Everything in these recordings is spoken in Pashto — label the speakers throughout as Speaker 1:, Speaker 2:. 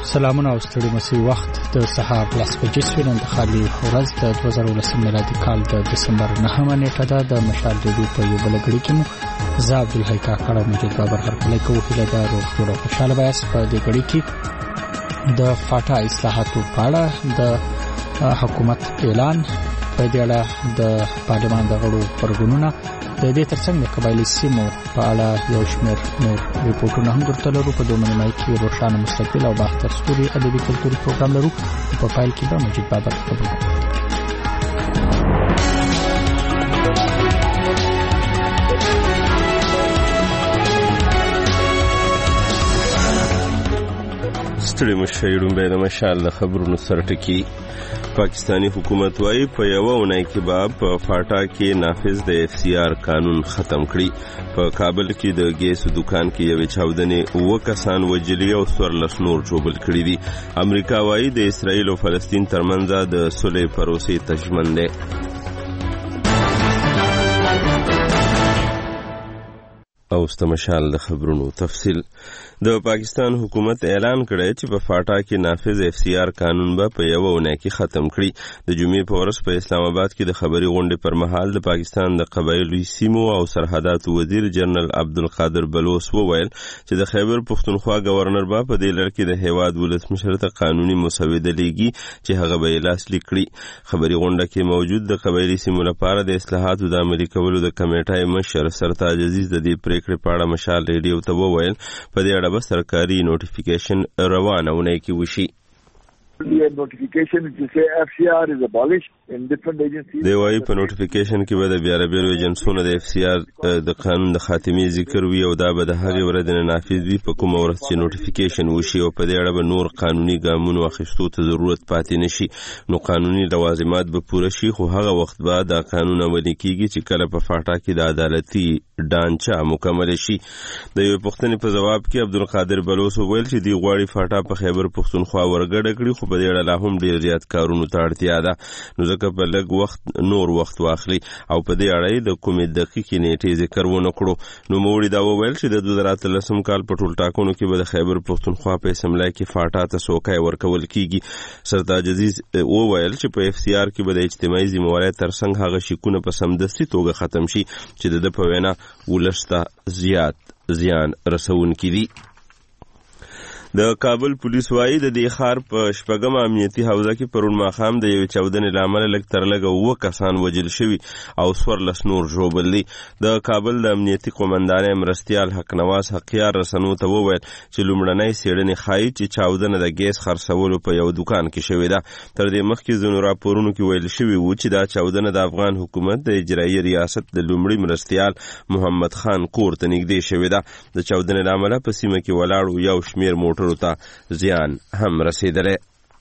Speaker 1: سلامونه او ستړي مسي وخت د سهار 10 بجې سوینه د خالي ورځ د 2019 میلادي کال د دسمبر 9 نیټه ده. د مشال ریډیو په یو بل غړي کې مو زاب الهیکا کړه مجید بابر هر کله کوي هله د روغ جوړ خوشاله بیاس په دې غړي کې د فاټا اصلاحاتو په اړه د حکومت اعلان په دې اړه د پارلمان د غړو پرګونونه د دې ترڅنګ د قبایلی سیمو په اړه یو شمېر نور ریپورتونه هم درته لرو. په دومره مای کې روښانه مستقبل او باختر ستوري ادبي کلتوري پروګرام لرو. په فایل کې به مجید بابر خبرونه
Speaker 2: ستړي مشایړون به د مشال خبرونو سرټکی. پاکستانی حکومت وايي په یو اونۍ کې به په فاټا کې نافذ د FCR قانون ختم کړي. په کابل کې د ګیس دکان کې یو چاودنې او کسان وجلی او 14 نور جوړل کړي دي. امریکا وايي د اسرایل او فلسطین ترمنځ د صلح پروسې تضمین ده. او استمشال د خبرونو تفصیل. د پاکستان حکومت اعلان کړی چې په فاټا کې نافذ FCR قانون به په یو اونۍ کې ختم کړي. د جمعې په ورځ په اسلام آباد کې د خبري غونډې پر مهال د پاکستان د قبایلی سیمو او سرحداتو وزیر جنرال عبدالقادر بلوچ وویل چې د خیبر پختونخوا گورنر به په دې لړ کې د هیواد ولسمشر ته قانوني مسوده لیږي چې هغه به لاسلیک کړي. خبري غونډه کې موجود د قبایلی سیمو لپاره د اصلاحاتو د عملي کولو د کمیټې مشر سرتاج عزیز د دې پریکړې په اړه مشال ریډیو ته وویل په دې اړه به سرکاري نوټیفیکیشن روانه ونه کې وشي.
Speaker 3: The notification to say FCR is abolished in different agencies.
Speaker 2: دی وايي په نوټیفیکیشن کې به د بیاربیرو ایجنسونو د FCR د قانون د خاتمي ذکر وي او دا به د هغې ورځې نه نافذ وي په کومه ورځ چې نوټیفیکیشن وشي او په دې اړه به نور قانوني ګامونو اخیستو ته ضرورت پاتې نشي. نو قانوني لوازمات به پوره شي خو هغه وخت به دا قانون عملي کیږي چې کله په فاټا کې د عدالتي ډانچه مکمل شي. د یو پښتنې په جواب کې عبدالقادر بلوچ وویل چې دی غواړي فاټا په خیبر پختونخوا ورګډه کړي خو په دې اړه لا هم ډیر زیات کارونو ته اړتیا ده. نو ځکه په لږ وخت نور وخت واخلي او په دې اړه د کومې دقیقې نیټې ذکر ونه کړو. نو موړي دا وویل چې د 2013 کال په ټول ټاکنو کې به د خیبر پختونخوا په اسمبلی کې فاټا ته څوکۍ ورکول کیږي. سرتاج عزیز وویل چې په FCR کې به د اجتماعي ذمہوارۍ ترڅنګ هغه شکونه په سمدستي توګه ختم شي چې د په وینا ولسته زیات زیان رسونکي دي. د کابل پولیس وايي د دې ښار په شپږم امنیتي حوزه کې پرون ماښام د یو چاودنې لامل لږ تر لږه 9 کسان وژل شوي او 14 نور ژوبل دي. د کابل د امنیتي قومندان مرستیال حق نواز حقیار رسنو ته وویل چې لومړنۍ څېړنې ښایي چې چاودنه د ګیس خرڅولو په یو دکان کې شوې ده. تر دې مخکې ځینو راپورونو کې ویل شوي و چې دا چاودنه د افغان حکومت د اجرایي ریاست د لومړي مرستیال محمد خان کور ته نږدې شوې ده. د چاودنې لامل په سیمه کې ولاړو یو شمېر موټرو ته زیان هم رسیدلی.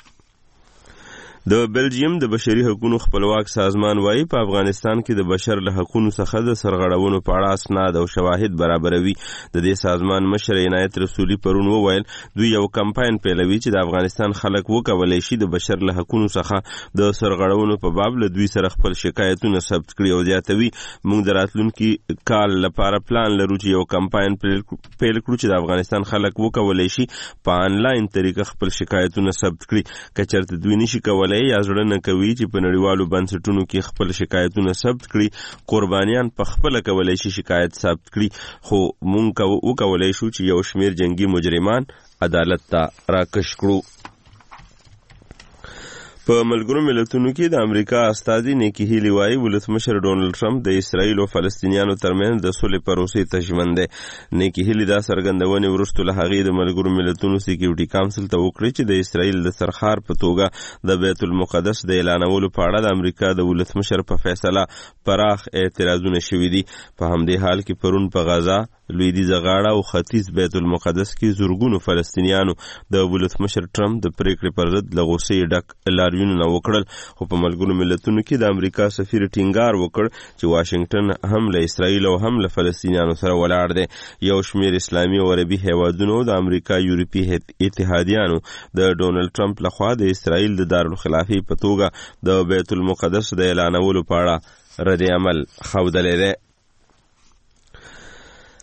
Speaker 2: د بلجیم د بشري حقوقو خپلواک سازمان وايي په افغانستان کې د بشر له حقوقو څخه د سرغړونو په اړه اسناد او شواهد برابروي. د دې سازمان مشر عنایت رسولي پرون وویل دوی یو کمپاین پیلوي چې د افغانستان خلک وکولای شي د بشر له حقوقو څخه د سرغړونو په باب له دوی سره خپل شکایتونه ثبت کړي او زیاتوي موږ د راتلونکي کال لپاره پلان لرو چې یو کمپاین پیل کړو چې د افغانستان خلک وکولای شي په انلاین طریقه خپل شکایتونه ثبت کړي. که چېرته دوی نشي کولای یا زړه نه کوي چې په نړیوالو بنسټونو کې خپل شکایتونه ثبت کړي قربانیان په خپل کولای شي شکایت ثبت کړي خو مونږ وکولای شو چې یو شمېر جنگي مجرمان عدالت ته راکش کړو. په ملګرو ملتونو کې د امریکا استازي نیکی هیلی وايي ولسمشر ډونالد ټرمپ د اسرایل او فلسطینیانو ترمنځ د صلح پروسې تضمین دی. نیکی هیلی دا څرګندونې وروسته له هغې د ملګرو ملتونو سکیورټي کونسل ته وکړي چې د اسرایل د سرخار په توګه د بیت المقدس د اعلانولو په اړه د امریکا د ولسمشر په فیصله پراخ اعتراضونه شوي دي. په همدې حال کې پرون په غزا لویدیځه غاړه او ختیځ بیت المقدس کې زورګونو فلسطینیانو د ولسمشر ټرمپ د پریکړې پر ضد له غوسې ډک لاریونونه وکړل. خو په ملګرو ملتونو کې د امریکا سفیر ټینګار وکړ چې واشنگټن هم له اسرائیل او هم له فلسطینیانو سره ولاړ دی. یو شمېر اسلامي او عربي هیوادونو د امریکا یورپي اتحادیانو د ډونالد ټرمپ لخوا د اسرائیل د دارالخلافې په توګه د بیت المقدس د اعلانولو په اړه رد عمل ښودلی دی.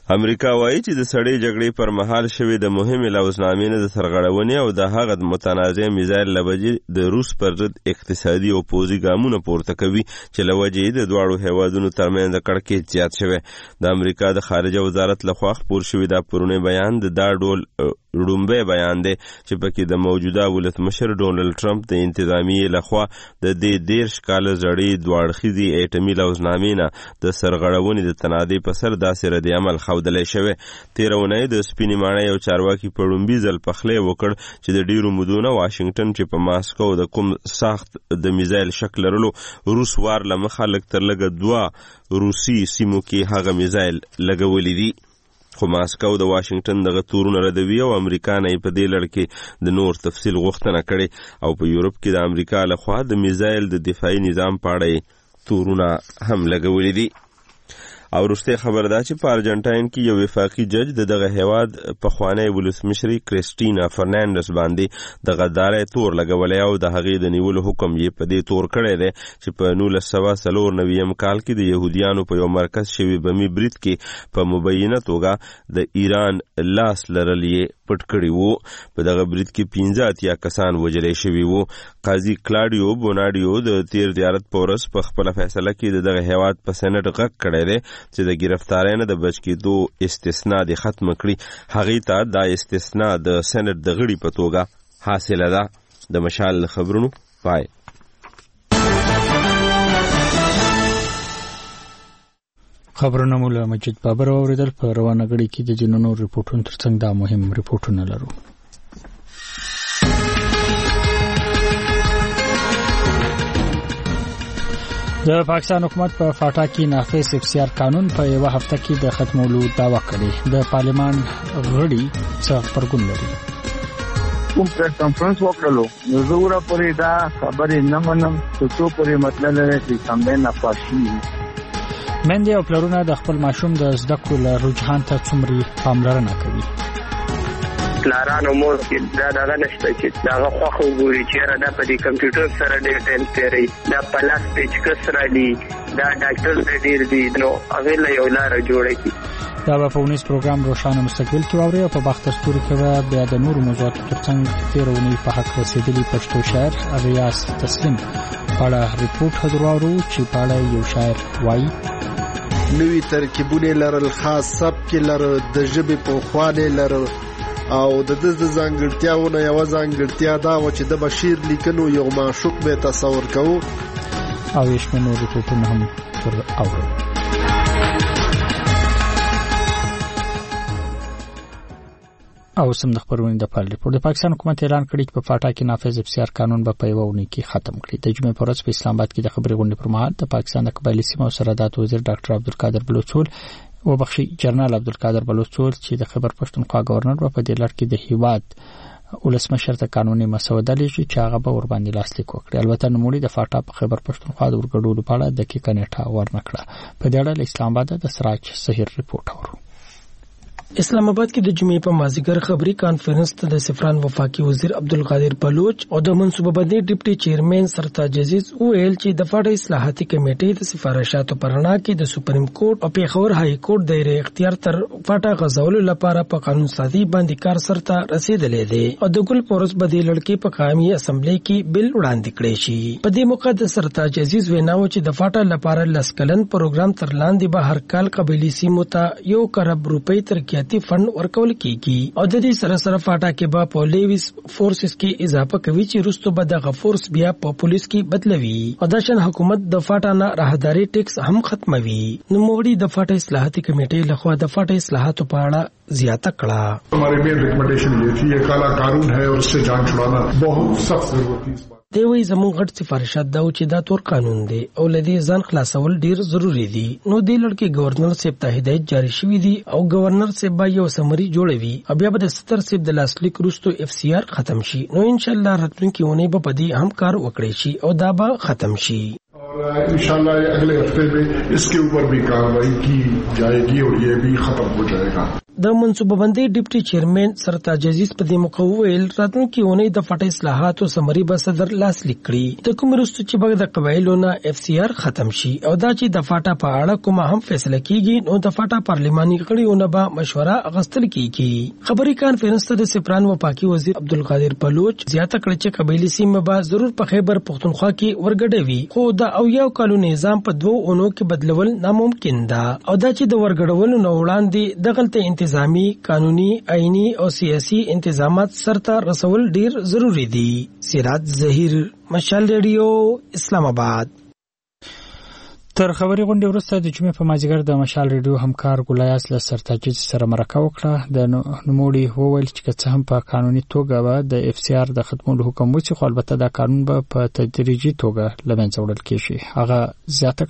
Speaker 2: امریکا وایي چې د سړې جګړې پر مهال شوې د مهمې لوزنامې نه د سرغړونې او د هغه متنازع میزایل لوجې د روس پر ضد اقتصادي او پوځي ګامونه پورته کوي چې له وجې د دواړو هیوادونو ترمنځ کړکېچ زیات شوی. د امریکا د خارجه وزارت لخوا خپور شوی دا پرونی بیان د دا ډول ړومبی بیان دی چې پکې د موجوده ولسمشر ډونالډ ټرمپ د انتظامیې لخوا د دې 13 کاله زړې دوه اړخیزې ایټمي لوزنامې نه د سرغړونې د تنادې په سر داسې رد عمل ښودلی شوی. تېره اونۍ د سپینې ماڼۍ یو چارواکي په ړومبي ځل پخلی وکړ چې د ډېرو مودو نه واشنګټن چې په ماسکو د کوم ساخت د میزایل شک لرلو روس وار له مخه لږ تر لږه 2 روسي سیمو کې هغه میزایل لګولي دي. خو ماسکو د واشنګټن دغه تورونه ردوي او امریکا نه په دې لړ کې د نور تفصیل غوښتنه کړې او په یورپ کې د امریکا لخوا د میزایل د دفاعي نظام په اړه تورونه هم لګولي دي. او وروستۍ خبر ده چې په ارجنټاین کې یو وفاقي جج دغه هیواد پخوانی ولسمشري کریسټینا فرناندس باندې د غدارۍ تور لګولی او د هغې د نیولو حکم یې په دې تور کړی دی چې په 1994 کال کې د یهودیانو په یو مرکز شوي بمي برید کې په مبینه توګه د ایران لاس لرل یې پټ کړي وو. په دغه برید کې 15 کسان وژلی شوي وو. قاضي کلاډیو بوناډیو د تیر زیارت په ورځ په خپله فیصله کې د دغه هیواد په سینټ غږ کړی دی چې د ګرفتارۍ نه د بچ کېدو استثنا دې ختمه کړي. هغې ته دا استثنا د سینټ د غړي په توګه حاصله ده. د مشال خبرونو پای.
Speaker 1: خبرونه مو له مجید بابر اوریدل. په روانه غړي کې د جنونو ریپورتونو ترڅنګ دا مهم ریپورتونه لرو. د پاکستان حکومت په فاټا کې نافذ FCR قانون په یو هفته کې د ختمولو دعوا کړې. د پارلیمان غړي څه خبرګون لري؟
Speaker 3: کوم پریس کانفرنس وکړلو نو زه پرې دا خبرې نه منم چې څو پرې مطلب لري چې کمباین نفاشي.
Speaker 1: مندي او پلرونه د خپل ماشوم د زده کړو له رجحان ته څومره پاملرنه کوي؟
Speaker 4: پلارانو مور کې دا دغه نشته چې دغه خوښ وګوري چې دا په دې کمپیوټر سره ډېر ټایم تیری دا پلاس پیچ کسر علی دا ډاکټر ډېر دي نو هغه له یو لار جوړه کی.
Speaker 1: دا په فونیس پروګرام روشانه مستقبل کې واوري او په باختر ستوري کې بیا د نور موضوعات ترڅنګ تیرونی په حق رسیدلی پښتو شاعر ریاض تسلیم پاړه ریپورت حضورو چې پاړه یو شاعر وایي
Speaker 5: نوی ترکیبونه لرل، خاص سبک لرل، د ژبې په خواله لرل او د ځانګړتیاونو یو ځانګړتیا دا و چې د بشیر لیکنو یو معشوق به تصور کوو
Speaker 1: او یشمنو ریپورتونه هم پر اورو. او سم د خبرونې د پال ریپورت. د پاکستان حکومت اعلان کړی چې په فاټا کې نافذ FCR قانون به په یو اونۍ کې ختم کړي. د جمعې په ورځ په اسلام آباد کې د خبري غونډې پر مهال د پاکستان د قبایلی سیمو سرحدات وزیر ډاکټر عبدالقادر بلوچول او بخشي جنرال عبدالقادر بلوچول چې د خیبر پښتونخوا گورنر په دې لړ کې د هیواد ولسمشر ته قانوني مسوده لیږي چې هغه به ور باندې لاسلیک وکړي. البته نوموړي د فاټا په خیبر پښتونخوا د ورګډولو په اړه دقیقه نیټه ورنکړه. په دې اړه اسلام آباد د سراج سحر ریپورت اورو.
Speaker 6: اسلام آباد کې د جمعې په مازیګر خبري کانفرنس ته د سفران وفاقي وزیر عبدالقادر بلوچ او د منصوبه بندي ډیپټي چیرمن سرتاج عزیز ویل چې د فاټا اصلاحاتي کمیټې د سفارشاتو پرنا کې د سپریم کورټ او پیښور های کورټ دایره اختیار تر فاټا غزولو لپاره په قانون سازي باندې کار سرته رسیدلې دي او د ګل پورس بدی لړکی په قومي اسمبلی کې بل وړاندې کړی شي. په دې موقع د سرتاج عزیز ویناو چې د فاټا لپاره لسکلن پروګرام تر لاندې به هر کال قبيلي سیمو ته 1 کروڑ روپۍ تر فند ورکول کیږي او د دې سره سره فاټا کې به په لیویس فورسز کې اضافه کوي چې رستو به د غفورس بیا په پولیس کې بدلوي او د شن حکومت د فاټا نه راهداري ټیکس هم ختموي. نو موړي د فاټا اصلاحاتي کمیټې لخوا د فاټا اصلاحاتو په اړه زیاته کړه.
Speaker 7: हमारी main recommendation ये थी ये काला कानून है और उससे जान छुड़ाना बहुत सख्त जरूरत है.
Speaker 6: دی وی زمون غټ سفارشات دا چې دا تور قانون دی او لدی ځان خلاصول ډیر ضروری دي. نو د لړکی گورنر صاحب ته هدایت جاری شوې دي او گورنر صاحب یو سمری جوړوي او بیا به د 70 صاحب د لاسلیک روستو FCR ختم شي. نو ان شاء الله راتلونکي ونی به پدی هم کار وکړي شي او دا به ختم شي.
Speaker 7: और इंशाल्लाह अगले हफ्ते में इसके ऊपर भी कार्रवाई की जाएगी और ये भी खत्म हो जाएगा।
Speaker 6: د منصوبه بندي ډیپټي چیرمن سرتاج عزیز په دې موقع وویل راتلونکي اونۍ د فټ اصلاحاتو سمري به صدر لاس لیکړي د کوم رستو چې بغد قبایلونه اف سی آر ختم شي او دا چې د فاټا په اړه کومه هم فیصله کیږي نو د فاټا پارلماني غړیونه به مشوره اغستل کیږي خبري کانفرنس ته د سفران وفاقي وزیر عبدالقادر بلوچ زیاته کړ چې قبایلی سیمه به ضرور په خیبر پختونخوا کې ورګډوي خو د اویاو کالو نظام په 2 اونو کې بدلول ناممکن ده او دا چې د ورګډولو نو وړاندې د غلطه انتظامی قانوني آئینی او سیاسي انتظامات سرته رسول ډیر ضروری دي سراج ظهیر مشال ریډیو اسلام آباد
Speaker 1: تر خبري غونډې وروسته د جمعې په مازیګر د مشال ریډیو همکار ګلایاس له سرتاج سره مرکه وکړه د نوموړي وویل چې څه هم په قانوني توګه به د اف سی آر د ختمولو حکم وشي خو البته دا قانون به په تدریجي توګه لمنځه وړل کیږي هغه زیاته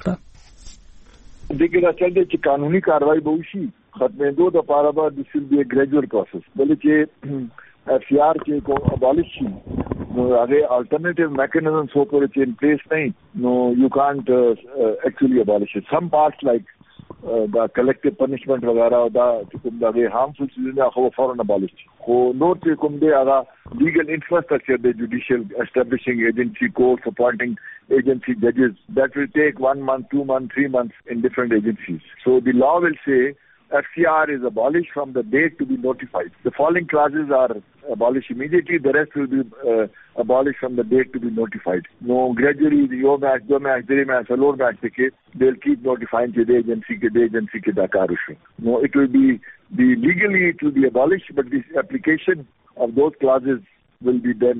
Speaker 1: کړه
Speaker 3: دغه راځي چې قانوني کاروایی به وشي ختمېدو د پاره به د سیل ګریجویټ پروسس بلکې چې اف سی آر کې کو ابالیش شي نو هغه الټرنیټیو میکانیزمز هو پورې چې ان پلیس نه نو یو کانټ اکچولی ابالیش سم پارټس لایک دا کلیکټیو پنیشمنٹ وغیرہ دا کوم دا هارمفul چیزونه خو فورن ابالیش خو نور چې کوم دی هغه لیګل انفراستراکچر د جوډیشل اسټابلیشینګ ایجنسی کورټس اپوینټینګ agency judges that will take 1 month, 2 months, 3 months in different agencies. So the law will say FCR is abolished from the date to be notified. The following clauses are abolished immediately. The rest will be abolished from the date to be notified. No, gradually, yo match, do match, three match, four match, they'll keep notifying the agency ke dakarushu. No, it will be legally it will be abolished, but this application of those clauses will be then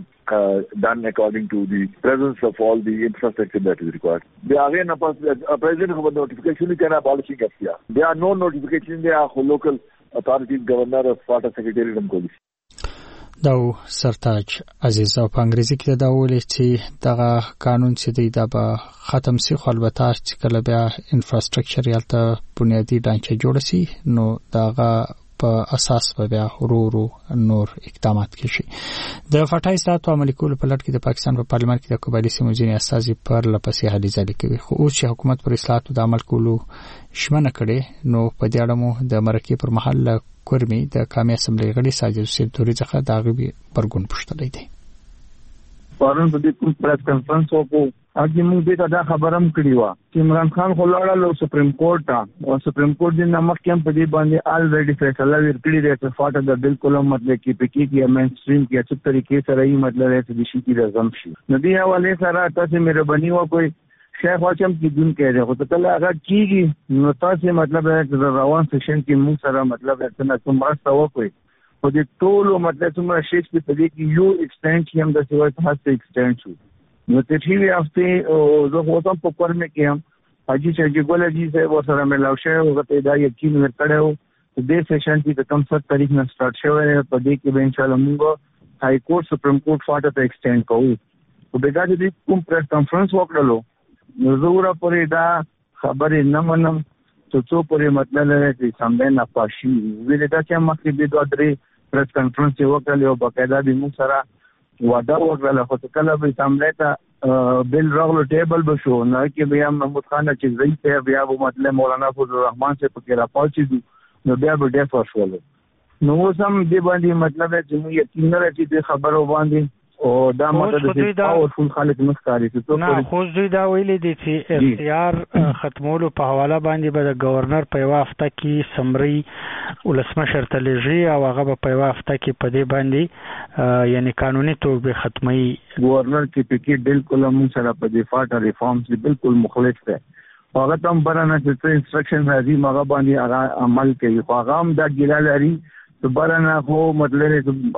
Speaker 3: done according to the presence of all the infrastructure that is required. There are again a president of a notification can abolishing FCR. There are no notifications. There are local authorities, governor, or Sparta secretariat and police.
Speaker 1: دا سرتاج عزیز او په انګریزي کې دا ویل چې دغه قانون چې دی دا به ختم شي خو البته چې کله بیا انفراستراکچر یالته بنیادی ډانچه جوړ شي نو دغه په اساس به بیا ورو نور اقدامات کیږي د فټای ساتو عملي کولو په لړ کې د پاکستان په پارلمان کې د قبایلی سیمو ځینې استازي پر لپسې هلي ځلې کوي خو اوس چې حکومت پر اصلاحاتو د عمل کولو شمنه کړي نو په دې اړه مو د مرکې پر مهال کورمي د قومي اسمبلی غړي ساجد حسین توري څخه دا غوي برګون پښتلې دي
Speaker 3: پرون په دې کوم پریس کانفرنس وکړو اګه موږ ته دا خبرم کړی و چې عمران خان خو لاړل سپریم کورټ ته او سپریم کورټ د نمک کم په دې باندې الریډي فیصله ورکړي دی چې فاټه د بالکل مطلب کې پکې کې مین سټریم کې اچ طریقې سره یې مطلب ہے چې شي کې رزم شي نو دی حواله سره تاسو مهرباني وکړئ شیخ واچم کې دن کې ده خو ته هغه کیږي نو تاسو مطلب ہے چې روان سیشن کې موږ سره مطلب ہے چې تاسو مرسته وکړئ په دې ټولو مطلب څومره شیخ په دې کې یو ایکسټند چې هم د سیوای په هڅه ایکسټند شو نو ته چې هفته او زه وته په کورمه کې هم حاجی چې ګول جی صاحب ورسره ملاو شو او ته دا یقین ورکړو چې د سیشن کې کوم څه تاریخ نه سٹارټ شوی په دې کې به ان شاء الله موږ هاي کورټ سپریم کورټ فاټه ته ایکسټند کوو او دغه دې کوم پریس کانفرنس وکړلو نو زوره پرې دا خبرې نه منم څو پرې مطلب لري چې سمبه نه پاشي ویل دا چې مخکې د دوه درې پریس کانفرنس وکړل او باقاعده به موږ سره وعده وکړه خو کله به سمبه ته بل راغلو ټیبل به شو نه کې بیا محمود خان چې زئی ته بیا مطلب مولانا فضل الرحمن سے پکې را پاتې نو بیا به ډیفر شول نو سم دې باندې مطلب چې موږ یقین نه راځي د خبرو باندې او دا مطلب چې پاورفل خالق مخکاري ته
Speaker 8: نه خو دوی دا ویلي دي چې اختیار ختمولو په حواله باندې به د گورنر په واسطه کې سمري ولسمشر ته لږی او هغه په واسطه کې په دې باندې یعنی قانوني توګه ختمي
Speaker 3: گورنر کې پکې بالکل موږ سره په دفاع ریفارمز بالکل مخالف ده هغه تم برانه چې انسټرکشن راځي هغه باندې هغه عمل کوي هغه هم دا ګیلا لري برانه خو مطلب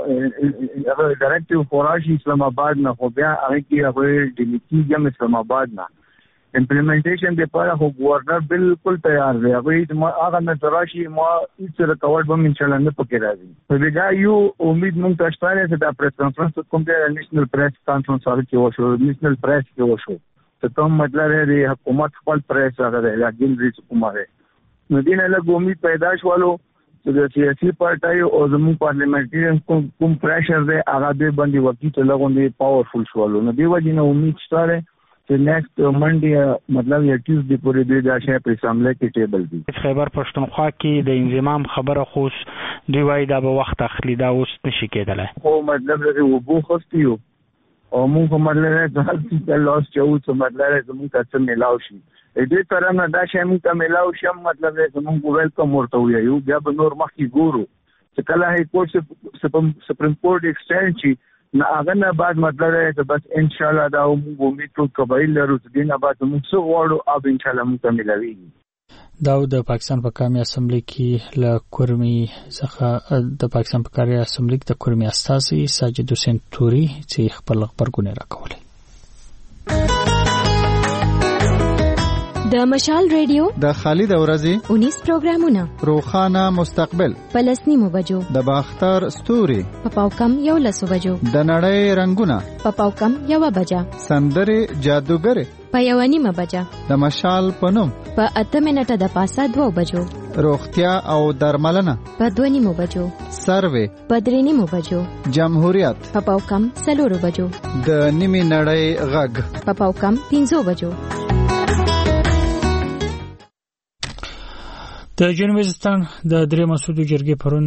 Speaker 3: هغه ډایرکټیو فوراشي اسلام آباد نه خو بیا هغه کې هغه ډیلیټي یم اسلام آباد نه امپلیمنټیشن د پاره خو گورنر بالکل تیار دی هغه نه تراشي ما هیڅ رکاوټ به ان شاء الله نه پکې راځي په دې یو امید مونږ ته شته چې دا پریس کانفرنس کوم دی نېشنل پریس کانفرنس هغه کې وشو نېشنل پریس کې وشو ته کوم مطلب دی حکومت خپل پریس هغه دی راګین ریس حکومت نو دینه له امید پیدا شوالو د سیاسي پارټي او زموږ پارلیمنټریان کوم پریشر دی هغه به باندې وکی ته لګون دی پاورفل شوالو نو دی وجه نه امید شته چې نیکسټ منډي مطلب یا ټیوزډے پورې دوی دا شی په اسمبلی کې ټیبل دي.
Speaker 8: خیبر پښتونخوا کې د انضمام خبره خو دوی وایي دا به وخت اخلي، دا اوس نشي کېدلی.
Speaker 3: خو مطلب چې وبو خوستي یو او موږ مطلب د هر څه لاس چاو څه مطلب زموږ ته ملاو شي دې طرح نه دا شی موږ ته ملاو شي مطلب زموږ ویلکم ورته ویو بیا به نور مخکې ګورو چې کله هی کورټ سپریم کورټ ایکسټینډ شي نه هغه نه بعد مطلب دی بس ان شاء الله دا موږ امید ټول قبایل لرو چې دینه بعد موږ څه غواړو او ان شاء الله موږ ته ملويږي.
Speaker 1: دا د پاکستان په قومي اسمبلی کې له کورمي څخه د پاکستان په قومي اسمبلی کې د کورمي استازي ساجد حسین توري چې خپل خبرګون راکولې.
Speaker 9: د مشال ریډیو
Speaker 10: د خالد اورزي 19
Speaker 9: پروګرامونه
Speaker 10: روخانه مستقبل
Speaker 9: پلسنیمو بجو
Speaker 10: د باختر ستوري
Speaker 9: په پاوکم یو لسو بجو
Speaker 10: د نړۍ رنگونه
Speaker 9: په پاوکم یو بجا
Speaker 10: سندره جادوګر
Speaker 9: په یو نیمه بجا
Speaker 10: د مشال پنوم
Speaker 9: په 8 منټه د پاسه 2 بجو
Speaker 10: روغتیا او درملنه
Speaker 9: په 2 نیمو بجو
Speaker 10: سروې
Speaker 9: په 3 نیمو بجو
Speaker 10: جمهوریت
Speaker 9: په پاوکم 4 بجو
Speaker 10: د نیمه نړۍ غږ
Speaker 9: په پاوکم 5 بجو.
Speaker 1: د جنوبي وزیرستان د درې مسعودي جرګې پرون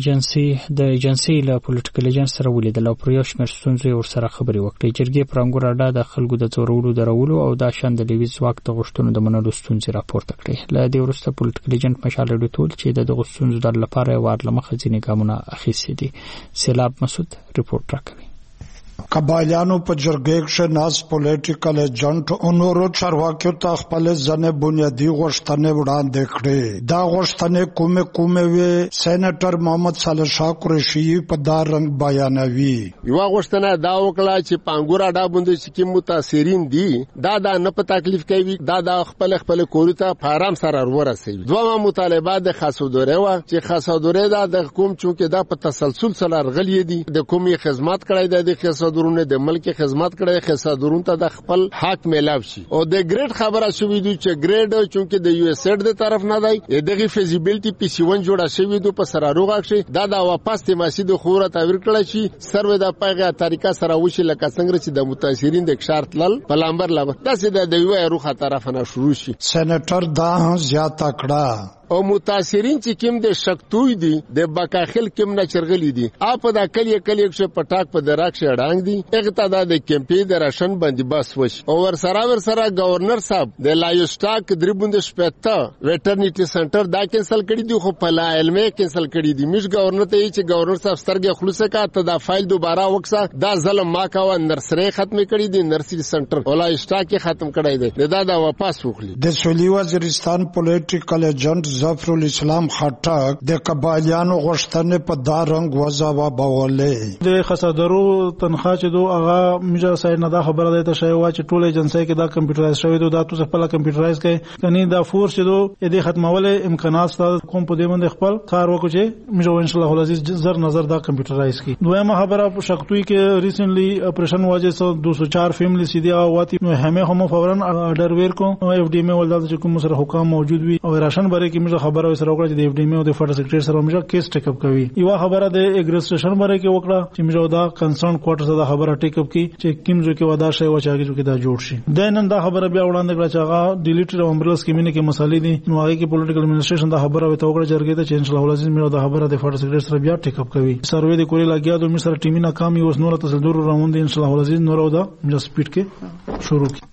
Speaker 1: ایجنسي له پولیټیکل ایجنټ سره ولیدل او پر یو شمېر ستونزې ورسره خبرې وکړې. جرګې پر انګور اډه د خلکو د ځورولو درولو او د شان د لیوي ځواک د غوښتنو د منلو ستونزې راپورته کړې. له دې وروسته پولیټیکل ایجنټ مشال ډوټول چې د ستونزو د لپاره وار لمخه ځینې ګامونه اخیستي دي. سیلاب مسعود ریپورت راکوي.
Speaker 11: قبایلیانو په جرګې کې ناس پولیټیکل ایجنټ اونورو چارواکیو ته خپل ځنې بنیادی غوښتنې وړاندې کړې. دا غوښتنې کومه وي سېنیټر محمد صالح شاه قریشي په دار رنگ بیانوي.
Speaker 5: یو غوښتنه دا وکړه چې پانګور اډا باندې چې متاثرین دي دا نه په تکلیف کوي دا خپل کورته په آرام سره ورسوي. دوه مطالبات د خاصودوري و چې خاصودوري د حکومت چې دا په تسلسل سره رغلي دي د کومي خدمات کړای د خاصودورونه د ملک خدمات کړای خاصودورون ته د خپل حق ملاو شي او د ګریډ خبره شوې دي چې ګریډ چې د یو اس ایډ د طرف نه دی دغه فیزیبিলিټی پی سی 1 جوړه شوې دي په سره روغ شي دا واپس د مسجد خوره تعبیر کړی شي سروې د پایغه طریقه سره وشي لکه څنګه چې د متاثرین د شرط لل پلامبر لا داسې د یو روخه طرفه شروع شي.
Speaker 11: سېنیټر دا زیاته کړه
Speaker 5: او متاثرین چې کوم د شکتوی دي د بکاخل کوم نه چرغلی دي اپ دا کلی چې پټاک په دراک شړانګ دي اقتدا د کمپی د راشن باندې بس وش او ور سره گورنر صاحب د لایوسټاک دربوند شپته ویټرنیټي سنټر دا کینسل کړی دی خو په لا علمه کینسل کړی دی مش گورنر ته چې گورنر صاحب سترګې خلاصه کا ته دا فایل دوباره وکسه دا ظلم ما کا و نرسری ختم کړی دی نرسری سنټر او لایوسټاک ختم کړی دی دا واپس وکړي.
Speaker 11: د سولي وزیرستان پولیټیکل ایجنټ ظفر الاسلام خټک د قبایلیانو غوښتنې په دارنګ وځوا بولې.
Speaker 12: د خصادرو تنخواه چې دوه هغه میجر سایډ نه دا خبره ده ته شوی چې ټول ایجنسی کې دا کمپیوټرایز شوی دی دا تاسو خپل کمپیوټرایز کړئ کني دا فورس چې دوه دې ختمول امکانات ستاسو کوم په دې باندې خپل کار وکړي چې میجر ان شاء الله العزیز زر نظر دا کمپیوټرایز کی. دویمه خبره په شکتوی کې ریسنټلی اپریشن واجه 204 فیملی سیدی اواتی نو هم فورا آرډر ور کو اف ډی ام ولدا چې کوم سره حکام موجود وي او راشن بره کې میجر خبره سره وکړه چې د اف ډی ام او د فډرل سیکریټری سره میجر کیس ټیک اپ کوي. یو خبره د اګریسټریشن بره کې وکړه چې میجر دا کنسرن کوارټر سره خبره ټیک اپ کی چې کوم ځکه ودا شي و چې کې دا جوړ شي. د نن دا خبره بیا وړاندې کړه چې هغه ډیلیټډ امبرلا سکیمینه کې مسالې دي نو هغه کې پولیټیکل ایڈمنسټریشن دا خبره وته وکړه جرګې ته چې ان شاء الله العزیز میجر دا خبره د فډرل سیکریټری سره بیا ټیک اپ کوي. سروې د کوری لګیا د میجر ټیمي ناکامي اوس نور ته دور روان دي ان شاء الله العزیز نور دا میجر سپیډ کې شروع کی.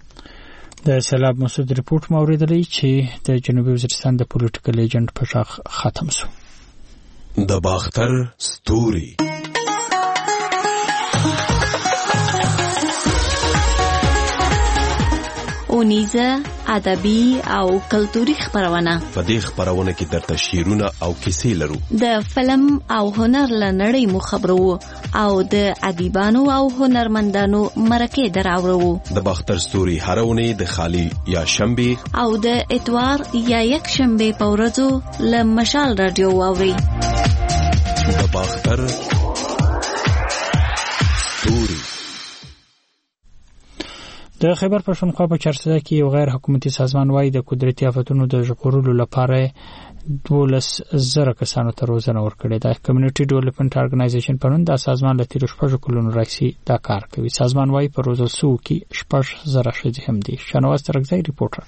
Speaker 1: د سیلاب مسعود ریپورت موریدلی چې د جنوبي وزیرستان د پولیټیکل ایجنټ په شاخ ختم شو.
Speaker 13: د باختر ستوري
Speaker 14: اونیزه ادبي او کلتوري خبرونه.
Speaker 13: په دې خبرونه کې درته شعرونه او کیسې لرو.
Speaker 14: د فلم او هنر لنړۍ مو خبرو او د ادیبانو او هنرمندانو مرکه دراوړو.
Speaker 13: د باختر ستوري هرونه د خالی یا شنبه
Speaker 14: او د اتوار یا یک شنبه په ورځو له مشال رادیو واوري.
Speaker 13: د باختر ستوري
Speaker 1: د خیبر پښتونخوا په چارسده کې یو غیر حکومتي سازمان وايي د قدرتي آفتونو د ژغورلو لپاره 12,000 کسانو ته روزنه ورکړې ده. کمیونټي ډیولپمنٹ ارګنایزیشن په نوم دا سازمان له تیر 6 کلونو راځي دا کار کوي. سازمان وايي په روزل سو کې 6,000 ښځې هم دي. شنواز ترغزی ریپورټر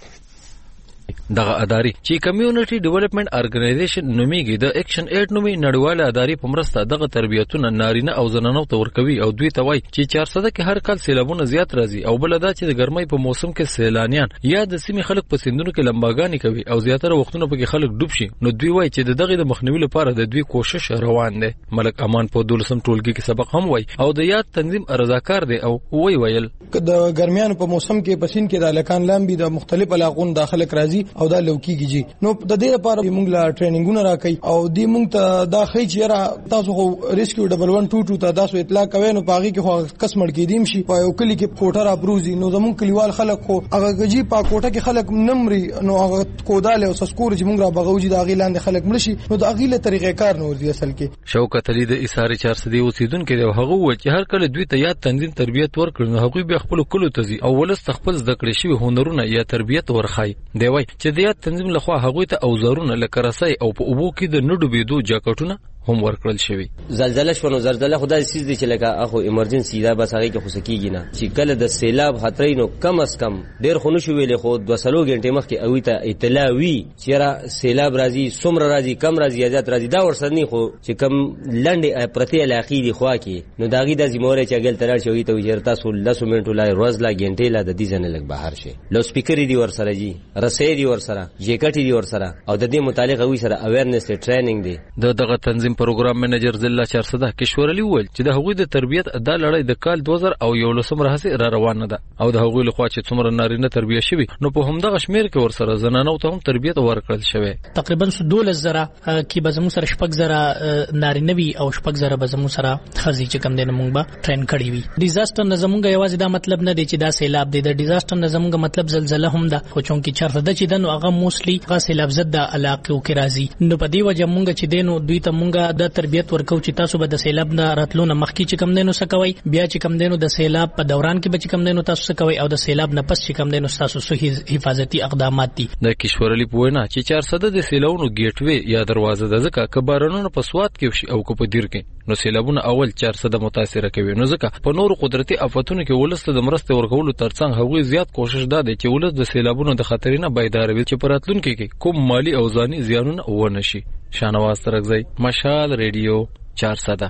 Speaker 15: دغه اداري چې کمیونټي ډیولپمنٹ ارګنایزیشن نومیږي د اکشن ایډ نومي نړیواله اداري په مرسته دغه تربیتونه نارینه او زنانو ته ورکوي او دوی ته وایي چې 400 کې هر کال سیلابونه زیات راځي او بل دا چې د ګرمۍ په موسم کې سیلانیان یا د سیمې خلک په سیندونو کې لمباګانې کوي او زیاتره وختونه پکې خلک ډوب شي. نو دوی وایي چې دغه د مخنیوي لپاره د دوی کوشش روان دی. ملک امان په 12 ټولګي کې سبق هم وایي او د یاد تنظیم رضاکار دی او ویل
Speaker 16: د ګرمیانو په موسم کې پسین کې د لکان لامبي د مختلف علاقو داخله راځي او دا لوکیږي. نو د دې لپاره موږ لا ټریننګونه راکړي او دې موږ ته دا خی چې را تاسو خو ریسکیو 112 ته تاسو اطلاع کوئ نو پاغي کې خو کس مړ کېدیم شي په یو کلی کې کوټه را بروزي. نو زموږ کلیوال خلک خو هغه گجی په کوټه کې خلک نمري نو هغه کوداله او سسکور چې موږ را بغوجي د اغیلان د خلک مړ شي نو د اغیله طریقې کار نور دی اصل کې.
Speaker 15: شوکت علي د اساره 400 اوسیدونکو دی هغه و چې هر کله دوی ته یاد تنظیم تربیت ورکړي نو هغه به خپل کلو ته ځي او ولست خپل زده کړی شوی هنرونه یا تربیت ورخای. دی وای چې د یاد تنظیم لخوا هغه ته اوزارونه لکه رسۍ او په اوبو کې د نډو بيدو جاکټونه هم ورکړل شوی.
Speaker 17: زلزلہ شونه زلزلہ خدای سیز دی چې لکه اخو ایمرجنسي دا بس هغه کې خصکیږي نه چې کله د سیلاب خطر نو کم از کم ډیر خونو شو ویلې خو 200 غنټه مخکې اوی ته اطلاع وی چې را سیلاب راځي سمره راځي کم راځي زیات راځي دا ورسره خو چې کم لنډه پرتی علاقې دی خو کې نو داغي د زموره چې ګل ترار شوی ته ویرتا سو 10 منټو لای روز لا غنټه لا د دې ځنه لګ بهر شي. لو سپیکر دی ورسره جی رسې دی ورسره جیکټ دی ورسره او د دې متعلق وی سره اویرنس ټریننګ دی.
Speaker 15: دغه تنظیم پروګرام منیجر ضلع 400 کشورلی وویل چې د هغوی د تربیت د لړۍ د کال 2011 راهسي را روانه ده او د هغوی لخوا چې څومره نارینه تربیه شوی نو په همدغه شمیر کې ورسره زنانو ته هم تربیت ورکړل شوی.
Speaker 18: تقریبا 12,000 کې به زموږ سره 6,000 نارینه وي او 6,000 به زموږ سره خزي چې کم دینه مونږ به ټرین کړی وي. ډیزاستر نه زموږ یوازې دا مطلب نه دی چې دا سیلاب دی. د ډیزاستر نه زموږ مطلب زلزلہ هم ده خو چونکی 400 چې دنو هغه موسلی هغه سیلاب زده علاقو کې راځي. نو په دې وجه مونږ چې دینو دوی ته مونږ د تربیت ورکو چې تاسو به د سیلاب نه راتلو نه مخکې چې کم دینو سکوي بیا چې کم دینو د سیلاب په دوران کې به چې کم دینو تاسو سکوي او د سیلاب نه پس چې کم دینو تاسو صحیح حفاظتي اقدامات دي.
Speaker 15: د کشورلی پوینه چې 400 د سیلاونو گیټ وی یا دروازه د ځکه کبارانو په سواد کې شي او په دیر کې نو سیلابونه اول 400 متاثر کوي. نو ځکه په نور قدرتي آفتونو کې ولسته د مرسته ورکولو ترڅنګ هغوی زیات کوشش داده چې ولس د سیلابونو د خطرینه بیدار وي چې پراتلونکو کې کوم مالی او ځاني زیانونه ونه شي. شانواز ترغزی مشال ریډیو 400.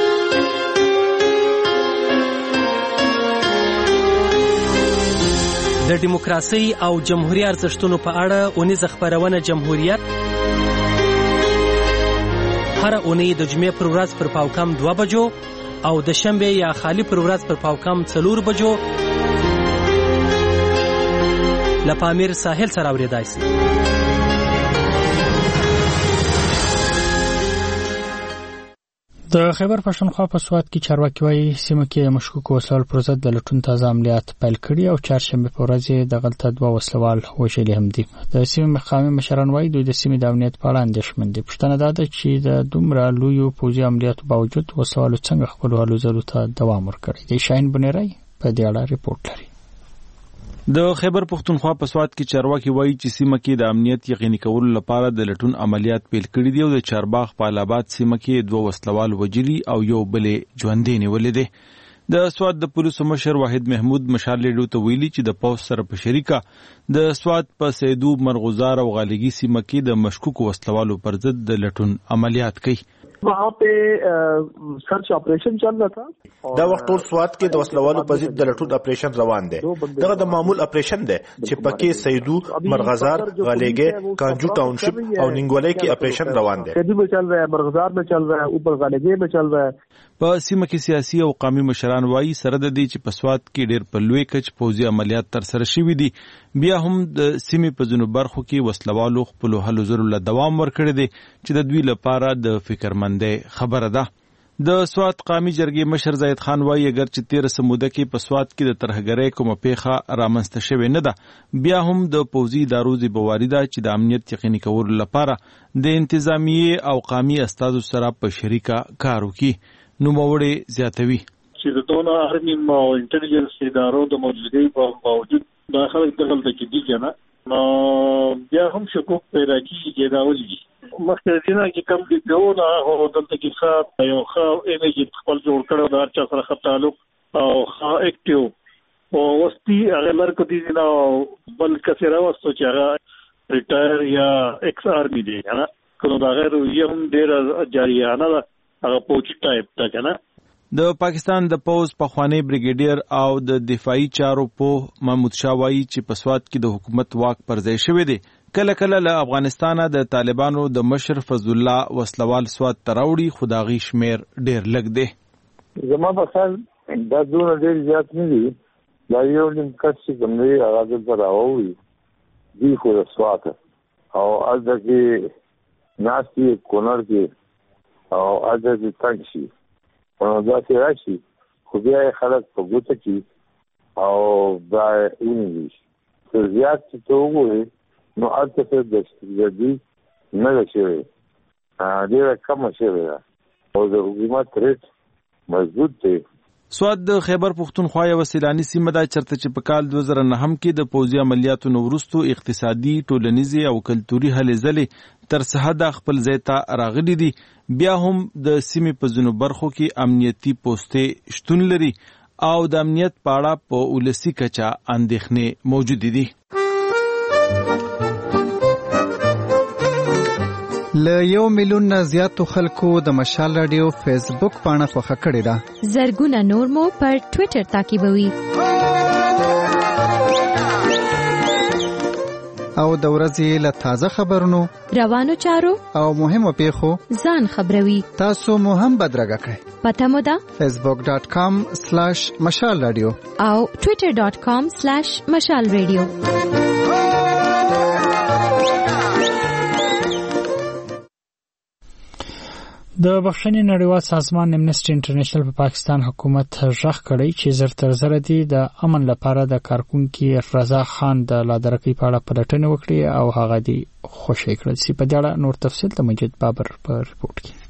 Speaker 19: د دیموکراسي او جمهوریت ارزښتونو په اړه اونیزه خبرونه جمهوریت هر اونۍ د جمعې پر ورځ پر پاوکم 2 بجو او د شنبه یا خالی پر ورځ پر پاوکم 4 بجو لپامیر ساحل سره اوریدای شي.
Speaker 1: د خیبر پښتونخوا په سواد کې چارواکي وايي سیمه کې مشکوک وسلوال پر ضد د لټون تازه عملیات پیل کړي او چهارشنبه په ورځ د غلطه 2 وسلوال وژلي هم دي. د سیمې مقامي مشران وايي دوی د سیمې د امنیت په اړه اندېښمن دي. پښتنه دا ده چې د دومره لویو پوځي عملیاتو باوجود وسلوال څنګه خپل هلو ځلو ته دوام ورکړي. د شاهین بنيرای په دې اړه ریپورت لري.
Speaker 20: د خیبر پښتونخوا په سواد کې چارواکي وایي چې سیمه کې د امنیت یقیني کولو لپاره د لټون عملیات پیل کړي دي او د چارباغ په آلاباد سیمه کې 2 وسلوال وژلي او یو بل ژوندې نیولې دي. د سواد د پولیسو مشر واحد محمود مشال لیډو ته ویلي چې د پولیس سره په شریکه د سواد په سیدو مرغزار او غالګي سیمه کې د مشکوک وسلوالو پر ضد د لټون عملیات کوي.
Speaker 21: वहाँ पे search operation चल रहा था.
Speaker 22: دا وخت ټول سواد کې د وسلوالو په ضد د لټون اپریشن روان دی. دغه د معمول اپریشن دی چې پکې سیدو مرغزار غالګي کانجو ټاونشپ او نینګولې کې اپریشن روان دی.
Speaker 21: سیدو में चल रहा है, مرغزار में चल रहा है, ऊपर غالګي में चल रहा है.
Speaker 20: په سیمه کې سیاسي او قومي مشران وایي سره د دې چې په سواد کې ډېر په لوی کچ پوځي عملیات تر سره شوي دي بیا هم د سیمې په ځینو برخو کې وسلوالو خپل هلو ځلو له دوام ورکړی دی چې د دوی لپاره د فکرمندۍ خبره ده. د سواد قومي جرګې مشر زید خان وایي اگر چې 13 موده کې په سواد کې د ترهګرۍ کومه پیښه رامنځته شوې نه ده بیا هم د پوځي ادارو ذمہواري ده چې د امنیت یقیني کولو لپاره د انتظامیه او قومي استازو سره په شریکه کار وکړي. نوموړی زیاتوي
Speaker 2: چې د دونه آرمي او انټيليجنس ادارو د موجودګۍ په باوجود دا خلک دغلته کې دي کنه نو بیا هم شکوک پیدا کیږي دا ولې مخکې دینا کې کم دي په نه هو دلته کې ښه یو ښه ایمیج خپل جوړ کړو دا چې سره خپل تعلق او ښه اکټیو او وستي هغه لرکو دي نو بل کثیره وستو چې هغه ریټایر یا ایکس آرمي دي کنه کله دا غیر یم ډیر جاریانه هغه پوچ ټایپ تا کنه
Speaker 20: د پاکستان د پوز پخوانی بریګیډیر او د دفاعي چارو په محمود شاه وایي چې په سوات کې د حکومت واک پر ځای شوی دی کله کله له افغانستانه د طالبانو د مشر فضل الله وسلوال سوات تراوړي خداغي شمیر ډیر لګ دی
Speaker 3: زما په خیال دا دونه ډیر زیات نه دي دا یو نیم کس چې کوم دی هغه دلته راووي دی خو د سوات او هلته کې ناستي کونړ کې او هلته کې تنګ شي او دا چې راشي خو بیا یې خلک په ګوته کې او دا ونیږي که زیات چې ته وګورې نو هلته څه دهشتګردي نه ده شوې ډېره کمه شوې ده او د حکومت ریټ مضبوط دی
Speaker 20: سوات د خیبر پختونخوا یوه سیلاني سیمه ده چېرته چې په کال 2009 کې د پوځي عملیاتو نه وروستو اقتصادي ټولنیزې او کلتوري هلې ځلې تر سرحده خپل ځای ته راغلي دي بیا هم د سیمې په ځینو برخو کې امنیتي پوستې شتون لري او د امنیت په اړه په ولسي کچه اندېښنې موجودې دي
Speaker 10: له 1 میلیون نه زیاتو خلکو د مشال رادیو فیسبوک پاڼه خوښه کړې ده
Speaker 9: زرګونه نور مو پر ټوئیټر تعقیبوي
Speaker 10: او د ورځې له تازه خبرونو
Speaker 9: روانو چارو
Speaker 10: او مهمو پیښو
Speaker 9: ځان خبروي
Speaker 10: تاسو مو هم بدرګه کړئ
Speaker 9: پته مو ده
Speaker 10: facebook.com/مشال رادیو
Speaker 9: او twitter.com/مشال رادیو
Speaker 1: د بخښنې نړیوال سازمان امنیسټي انټرنیشنل په پاکستان حکومت غږ کړی چې زر تر زر دي د امن لپاره د کارکونکو رضا خان د لادرکۍ په اړه پلټنه وکړي او هغه دی خوشی کړل چې په دې اړه نور تفصیل د مجید بابر په ریپورت کې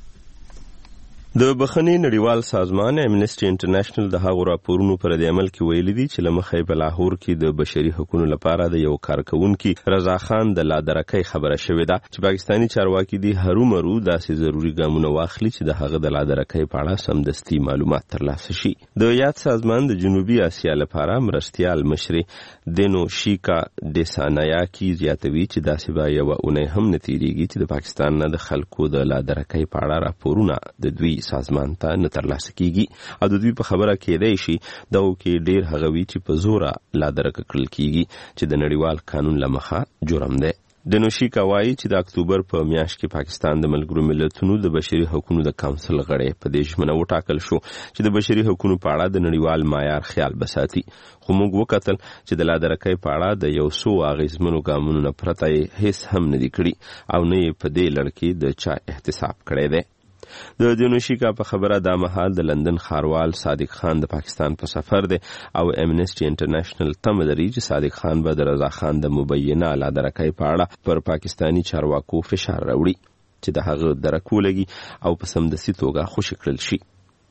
Speaker 13: د بخښنې نړیوال سازمان امنیسټي انټرنیشنل د هغو راپورونو پر د عمل کې ویلي دي چې لمخې په لاهور کې د بشري حقوقو لپاره د یو کارکونکو رضا خان د لادرکۍ خبره شوې ده چې پاکستانی چارواکي دي هرومرو داسې ضروری ګامونه واخلي چې د هغه د لادرکۍ په اړه سمدستي معلومات ترلاسه شي د یاد سازمان د جنوبي اسیا لپاره مرستيال مشر دینو شیکا ډیسانایاکی زیاتوي چې داسې به یو اونۍ هم نتیریږي چې د پاکستان نه د خلکو د لادرکۍ په اړه راپورونه د دوی سازمان ته نه ترلاسه کیږي او د دوی په خبره کېدای شي دا کې ډیر هغوی چې په زوره لادرک کړل کیږي چې د نړیوال قانون لمخه جرم دی د نوشیکا وایي چې د اکتوبر په میاشت کې پاکستان د ملګرو ملتونو د بشري حقوقو د کونسل غړی په دې ژمنه وټاکل شو چې د بشري حقوقو په اړه د نړیوال معیار خیال بساتي خو موږ وکتل چې د لادرکۍ په اړه د یو څو اغیزمنو ګامونو نه پرته هیڅ هم نه دی کړی او نه یې په دې لړ کې د چا احتساب کړی دی د دینوشیکا په خبره د مهال د لندن خاروال صادق خان د پاکستان په سفر دی او امنیسټي انټرنیشنل تمه لري چې صادق خان به د رضا خان د مبینه لادرکۍ په اړه پر پاکستانی چارواکو فشار راوړي چې د هغه درک ولګي او په سمدستي توګه خوشی کړل شي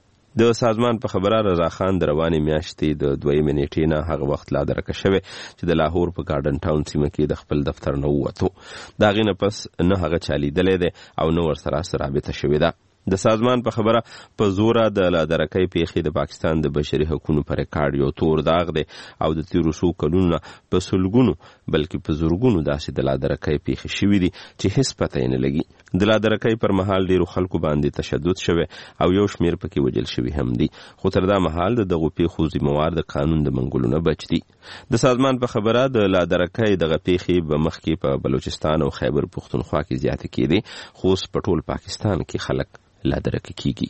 Speaker 13: د سازمان په خبره رضا خان د روانې میاشتې د 2 نیټې نه هغه وخت لادرکه شوی چې د لاهور په ګارډن ټاون سیمه کې د خپل دفتر نه ووتو دا غینه پس نه هغه چالیدلې ده او نو ورسره رابطه شوی ده د سازمان په خبره په زوره د لادرکۍ پیښې د پاکستان د بشري حقوقو پر ریکارډ یو تور داغ دی او د تیرو څو کلونو په سلګونو بلکې په زورګونو داسې د لادرکۍ پیښې شوې دي چې هیڅ پته نه لګي د لادرکۍ پر مهال ډیرو خلکو باندې تشدد شوی او یو شمیر پکې وجل شوی هم دي خو تر دا مهال دغه پیښو ذمہوار د قانون د منګولو نه بچ دي د سازمان په خبره د لادرکۍ دغه پیښې په مخ کې په بلوچستان او خیبر پختونخوا کې زیاته کېدي خو په ټول پاکستان کې خلک لادرکه کیږي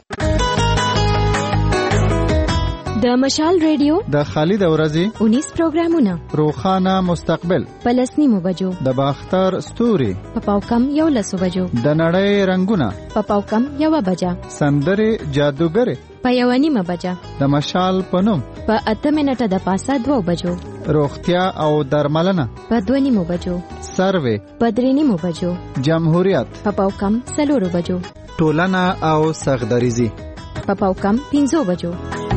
Speaker 9: د مشال رادیو
Speaker 10: د خالد اورزی
Speaker 9: 19 پروګرامونه
Speaker 10: روخانه مستقبل
Speaker 9: پلسنی مو بجو
Speaker 10: د باختر ستوري
Speaker 9: په پاوکم یو لسو بجو
Speaker 10: د نړۍ رنگونه
Speaker 9: په پاوکم یو بجا
Speaker 10: سندره جادوګر
Speaker 9: په یو نیمه بجا
Speaker 10: د مشال پنوم
Speaker 9: په 8 منټه د پاسه 2 بجو
Speaker 10: روغتیا او درملنه
Speaker 9: په 2 نیمه بجو
Speaker 10: سروې
Speaker 9: په 3 نیمه بجو
Speaker 10: جمهوریت
Speaker 9: په پاوکم 4 بجو
Speaker 10: ټولنه او سغدریزي
Speaker 9: په پاوکم 5 بجو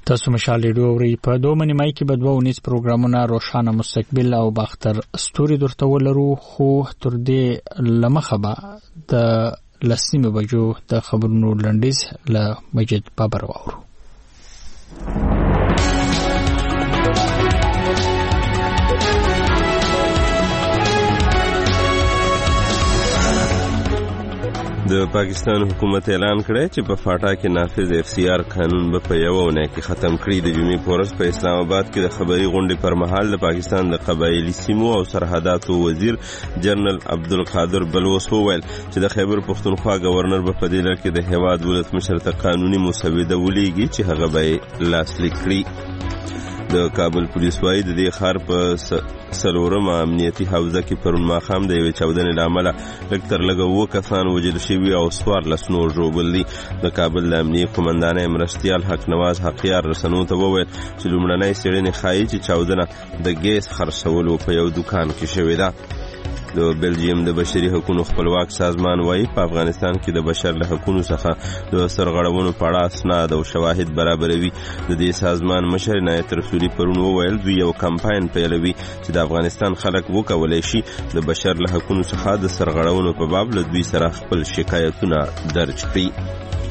Speaker 1: تاسو مشال ریډیو اوري په 2 مای کې به 2 پروګرامونه روشانه مستقبل او باختر ستوري درته ولرو خو تر دې لمخه به د لسنیمه بجو د خبرونو لنډیز له مجید بابر واورو.
Speaker 13: د پاکستان حکومت اعلان کړی چې په فاټا کې نافذ FCR قانون به په یو اونۍ کې ختم کړي. د جمعې په ورځ په اسلام آباد کې د خبري غونډې پر مهال د پاکستان د قبایلي سیمو او سرحداتو وزیر جنرال عبدالقادر بلوچ وویل چې د خیبر پښتونخوا گورنر به په دې لړ کې د هیواد ولسمشر ته قانوني مسوده ولیږي چې هغه به لاسلیک کړي. د کابل پولیس وايي د دې ښار په سلورم امنیتي حوزه کې پرون ماښام د یوې چاودنې له امله لږ تر لږه 7 کسان وژل شوي او 14 نور ژوبل دي. د کابل د امنیې قومندانۍ مرستیال حق نواز حقیار رسنیو ته وویل چې لومړنۍ څېړنې ښایي چې چاودنه د ګیس خرڅولو په یو دوکان کې شوې ده. د بلجیم د بشري حقوقو خپلواک سازمان وايي په افغانستان کې د بشر له حقوقو څخه د سرغړونو په اړه اسناد او شواهد برابروي. د دې سازمان مشر عنایت رسولي پرون وویل دوی یو کمپاین پیلوي چې د افغانستان خلک وکولای شي د بشر له حقوقو څخه د سرغړونو په باب له دوی سره خپل شکایتونه درج کړي.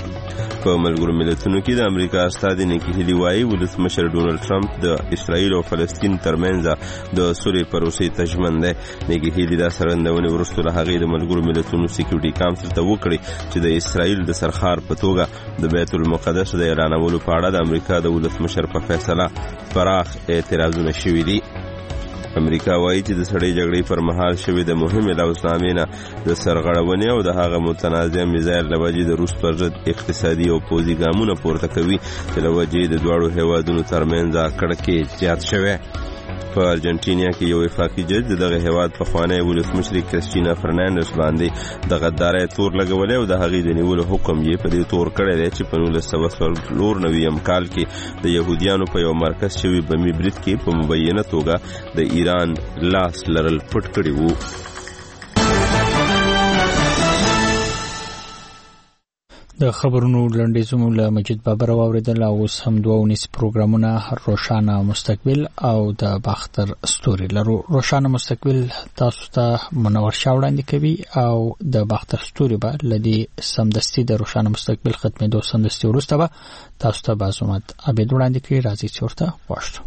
Speaker 13: په ملګرو ملتونو کې د امریکا استازي نیکی هیلی وايي ولسمشر ډونالد ټرمپ د اسرائیل او فلسطین ترمنځ د سولې پروسې ته ژمن دی. نیکی هیلی دا څرګندونې وروسته له هغې د ملګرو ملتونو سکیورټي کونسل ته وکړي چې د اسرائیل د سرښار په توګه د بیت المقدس د اعلانولو په اړه د امریکا د ولسمشر په فیصله پراخ اعتراضونه شوي دي. امریکا وايي چې د سړې جګړې پر مهال شوې د مهمې لوثنامې نه د سرغړونې او د هغه متنازع میزایل له وجې د روس پر ضد اقتصادي او پوځي ګامونه پورته کوي چې له وجې د دواړو هیوادونو ترمنځ کړکېچ زیات شوی. په ارجنټینا کې یو وفاقي جج دغه هیواد پخوانی ولسمشر کریسټینا فرناندس باندې د غدارۍ تور لګولی او د هغې د نیولو حکم یې په دې تور کړی دی چې په 1994 کال کې د یهودیانو په یو مرکز شوي بمي برید کې په مبینه توګه د ایران لاس لرل پټ کړي وو.
Speaker 1: د خبرونو لنډیزمو له مجید بابر واوریدل او اوس هم 2 پروګرامونه روشانه مستقبل او د باختر ستوري لرو. روشانه مستقبل تاسو ته منور شاوړاندې کوي او د باختر ستوري به لدی سمدستي د روشانه مستقبل خدمت سمدستي ورسته به تاسو ته بازومت ابد وړاندې کوي. راځي چې ورته واشتو.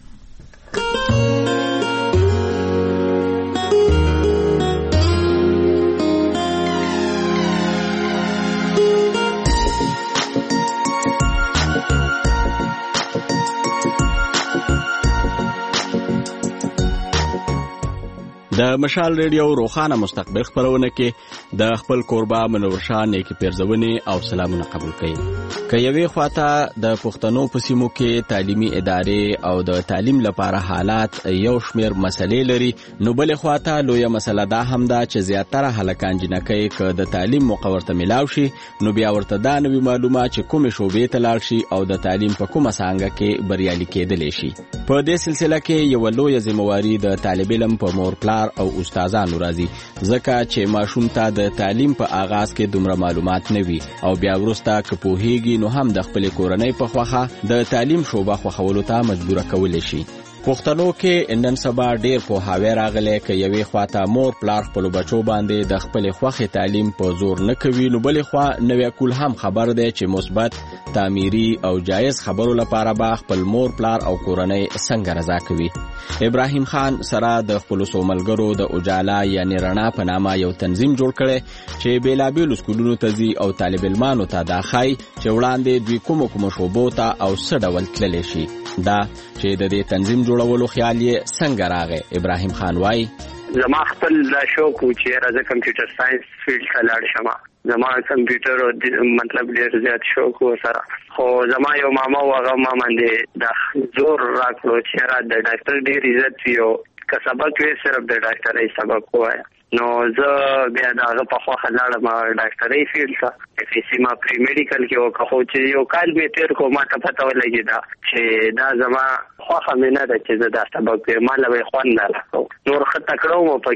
Speaker 4: د مشال ریډیو روخانه مستقبل خبرونه کې د خپل قربا منور شاه نیکی پیرزونې او سلامونه قبول کړي. که یوې خواته د پښتنو په سیمو کې تعلیمي ادارې او د تعلیم لپاره حالات یو شمیر مسلې لري، نو بل خواته لویه مسله دا هم ده چې زیاتره هلکان جنکۍ که د تعلیم موقع ورته ملاو شي نو بیا ورته دا نوي معلومات چې کومې شعبې ته لاړ شي او د تعلیم په کومه څانګه کې بریالي کېدلی شي. په دې سلسله کې یو لویه ذمہواري د طالب علم په مور پلار او استادانو راځي، ځکه چې ماشوم ته د تعلیم په آغاز کې دومره معلومات نه وي او بیا وروسته که پوهیږي نو هم د خپل کورنۍ په خوخه د تعلیم شوبه خوښولو ته مجبور کولی شي. پښتنو کې نن سبا ډیر پوهاوی راغلی که یوې خواته مور پلار خپلو بچو باندې د خپل خوښې تعلیم په زور نه کوي، نو بلې خوا نوی کول هم خبر دی چې مثبت تعمیري او جایز خبرو لپاره به خپل مور پلار او کورنۍ څنګه رضا کوي. ابراهیم خان سره د خپلو څو ملګرو د اجالا یعنی رڼا په نامه یو تنظیم جوړ کړی چې بیلابیلو سکولونو ته ځي او طالب علمانو ته دا ښایي چې وړاندې دوی کومو شعبو ته او څه ډول تللی شي. دا چې د دې تنظیم جوړولو خیال یې څنګه راغی، ابراهیم خان وایي
Speaker 7: زما خپل دا شوق و چې راځه کمپیوټر ساينس فیلډ ته لاړ شم. زما کمپیوټر مطلب ډېر زیات شوق و سره، خو زما یو ماما و هغه ما باندې دا زور راکړو چې را د ډاکټر ډېر عزت وي او که سبق وي صرف د ډاکټرۍ سبق ووایه. نو زه بیا د هغه په خواښه لاړم ډاکټرۍ فیلډ ته. FSC ما پری میډیکل کې وکړه، خو چې یو کال مې تېر کړو ما ته پته ولګېده چې دا زما خوښه مې نه ده چې زه دا سبق ویم، ما له به یې خوند نه راکړو. نور ښه تکړه وم پکې،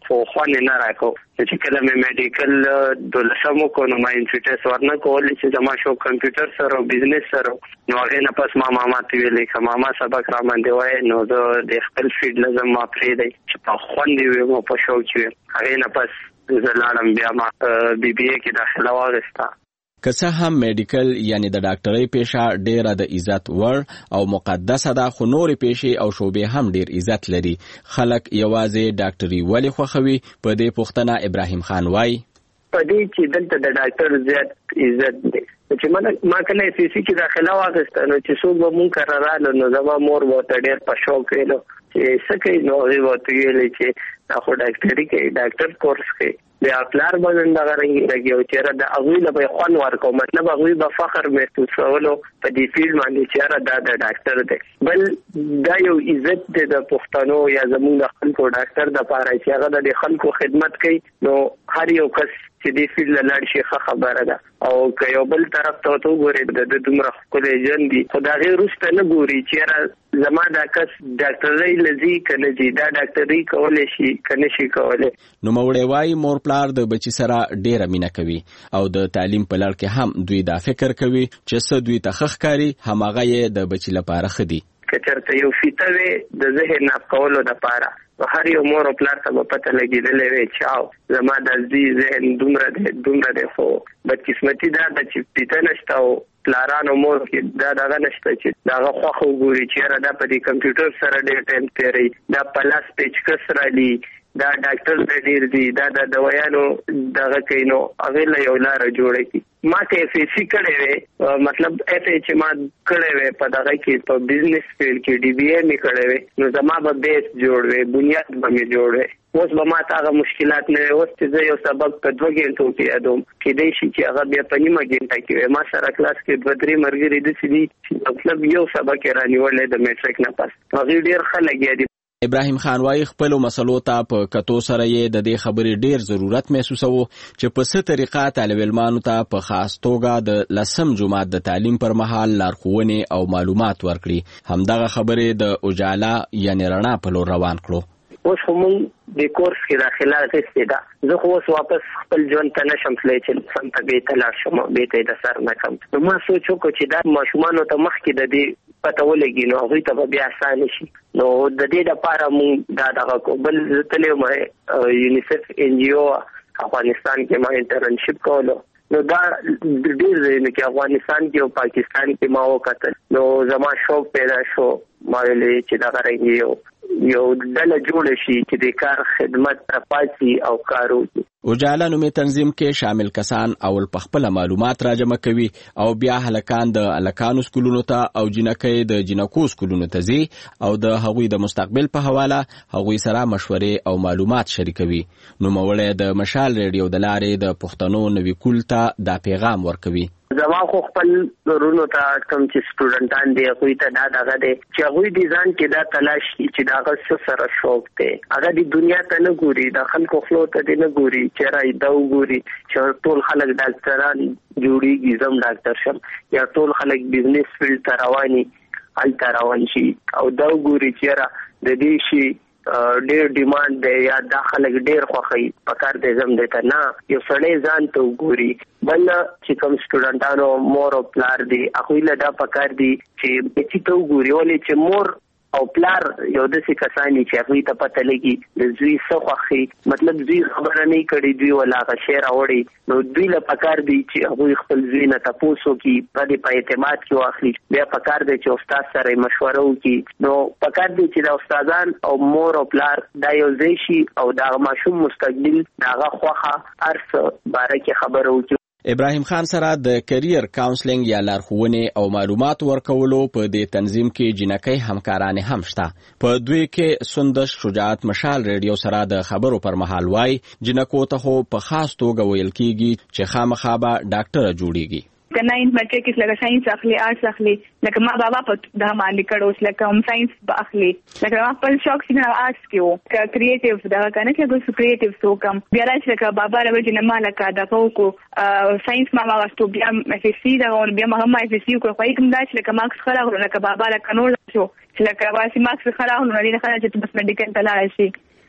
Speaker 7: خو خوان نه راکو چې کله مې میډیکل دولسمو کو نو ما انټریټس ورنه کول چې زما شو کمپیوټر سره او بزنس سره نو هغه نه پس ما ته ویلې که ما سبق را باندې وای نو د خپل فیلډ لازم ما پرې دی چې په خوان دی مو په شو کې هغه نه پس زلالم بیا ما بي بي اي کې داخله واغستا.
Speaker 4: که څه هم میډیکل یعنی د ډاکټرۍ پیشه ډیره د عزت وړ او مقدسه ده خو نورې پیشې او شعبې هم ډیر عزت لري. خلک یوازې ډاکټري ولې خوښوي؟ په دې پوښتنه ابراهیم خان وایي
Speaker 7: په دې چې دلته د ډاکټر زیات عزت دی چې ما کله سی سی کې داخله واغسته نو چې څوک به مونږ قرارالو نو زما مور به ډیر په شوق کېلو چې څه کوي نو هغې به ویلې چې دا خو ډاکټري کوي ډاکټر کورس کوي بیا پلار باندې دغه رنګ لګي او چېرې د هغوی له به خوند ورکو مطلب هغوی به فخر محسوسولو په دې فیلډ باندې چېرې دا د ډاکټر دی. بل دا یو عزت دی د پښتنو یا زموږ د خلکو ډاکټر دپاره چې هغه د خلکو خدمت کوي نو هر یو کس چې دې فیلډ له لاړ شي ښه خبره ده. او که یو بل طرف ته وګورې د دومره ښکلی ژوند دي خو د هغې وروسته نه ګوري چېرې زما دا کس ډاکټرۍ له ځي که نه ځي دا ډاکټرۍ کولی شي که نه شي کولی.
Speaker 4: نوموړی وایي مور پلار د بچي سره ډیره مینه کوي او د تعلیم په لړ کې هم دوی دا فکر کوي چې څه دوی ته ښه ښکاري هماغه یې د بچي لپاره ښه دي.
Speaker 7: که چېرته یو فیته وې د ذهن ناف کولو دپاره هر یو مور او پلار ته به پته لګېدلی وی چې زما د زوی ذهن دومره دی خو بدقسمتي دا ده چې فیته نشته او پلارانو مور کې دا دغه نشته چې د هغه خوښه وګوري چې یاره دا په دې کمپیوټر سره ډېر ټایم تېروي دا په لاس پیچکس رالي دا ډاکټر ډېر دي دا د دوایانو دغه کوي نو هغې له یو لاره جوړه کړي. ما که اف ای سی کړی وی مطلب اف ای چې ما کړی وی په دغه کې په بزنس فیلډ کې ډي بي اي مې کړی وی نو زما به بیس جوړ وی بنیاد به مې جوړ وی. اوس به ما ته هغه مشکلات نه وي. اوس چې زه یو سبق په 2 غنټو کې یادوم کېدای شي چې هغه بیا په نیمه غنټه کې وي. ما سره کلاس کې 2-3 ملګري داسې دي چې مطلب یو سبق یې رانیولی د میټرک نه پس هغوی ډېر ښه لګیا دي.
Speaker 4: ابراهیم خان وایي خپلو مسلو ته په کتو سره یې د دې خبرې ډیر ضرورت محسوسوو چې په څه طریقه طالب علمانو ته په خاص توګه د 10م جماعت د تعلیم پر مهال لارښوونې او معلومات ورکړي. همدغه خبرې د اجالا یعنې رڼا په لور روان کړو.
Speaker 7: اوس خو مونږ د کورس کې داخله اخیستې ده زه خو اوس واپس خپل ژوند ته نشم تللی چې سم ته بېرته لاړ شم بېرته یې د سر نه کړم. نو ما سوچ وکړو چې دا ماشومانو ته مخکې د دې پته ولګي نو هغوی ته به بیا اسانه شي. نو د دې دپاره مونږ دا دغه کو بل زه تللی وم یونیسف ان جی او افغانستان کې ما انټرنشپ کولو نو دا ډېر ځایونه کې افغانستان کې او پاکستان کې ما وکتل نو زما شوق پیدا شو ما ویلې چې دغه رنګ یو ډله جوړه شي چې د کار خدمت تپاسي او کار وکړي.
Speaker 4: اجالا نومي تنظیم کې شامل کسان اول په خپل معلومات راجمع کوي او بیا هلکان د هلکانو سکولونو ته او جنکۍ د جنکو سکولونو ته ځي او د هغوی د مستقبل په حواله هغوی سره مشورې او معلومات شریکوي. نوموړی د مشال ریډیو د لارې د پښتنو نوي کول ته دا پیغام ورکوي.
Speaker 7: زما خو خپل ورونو ته کوم چې سټوډنټان دي هغوی ته دا دغه دی چې هغوی دې ځان کې دا تلاش کړي چې د هغه څه سره شوق دی. هغه د دنیا ته نه ګوري د خلکو خولو ته دې نه ګوري چېرې دا وګوري چې ټول خلک ډاکټران جوړېږي زم ډاکټر شم یا ټول خلک بزنس فیلډ ته رواني هلته روان شي او دا وګوري چېرې د دې شي ډېر ډیمانډ دی یا دا خلک ډېر خوښوي په کار دی زم دی ته نه یو سړی ځان ته وګوري. بل چې کوم سټوډنټانو مور او پلار دي هغوی له دا په کار دي چې بچي ته وګوري ولې چې مور او پلار یو داسې کسان دي چې هغوی ته پته لګي د زوی څه خوښي مطلب زوی خبره نه کړي دوی ولا هغه شی راوړي نو دوی له په کار دي چې هغوی خپل زوی نه تپوس وکړي په دې په اعتماد کې واخلي. بیا په کار دی چې استاد سره مشوره وکړي نو په کار دی چې د استادان او مور او پلار دا یو ځای شي او د هغه ماشوم مستقبل د هغه خوښه هر څه باره کې خبره وکړي.
Speaker 4: ابراهیم خان سره د کرییر کاونسلینګ یا لارښوونې او معلومات ورکولو په دې تنظیم کې جنکۍ همکارانې هم شته. په دوی کې سندش شجاعت مشال ریډیو سره د خبرو پر مهال وای جنکو ته خو په خاص توګه ویل کیږي چې خامخا به ډاکټره جوړیږي.
Speaker 6: که 9 میټریک لکه ساينس اخلي آرټس اخلي لکه ما بابا په د باندې کړو لکه هم ساينس به اخلي لکه ما خپل شوق څنګه آرټس کې وو که کریټیو دا کنه چې ګو کریټیو سو کم بیا راځي لکه بابا راوځي نه مالکه دا کو ساينس ما واستو بیا اف اس سی دا بیا ما هم اف اس سی کو خو کوم دا چې لکه ماکس خلاص لکه بابا لکه نور شو چې لکه واسي ماکس خلاص نو نه خلاص چې بس میډیکل ته لاړ شي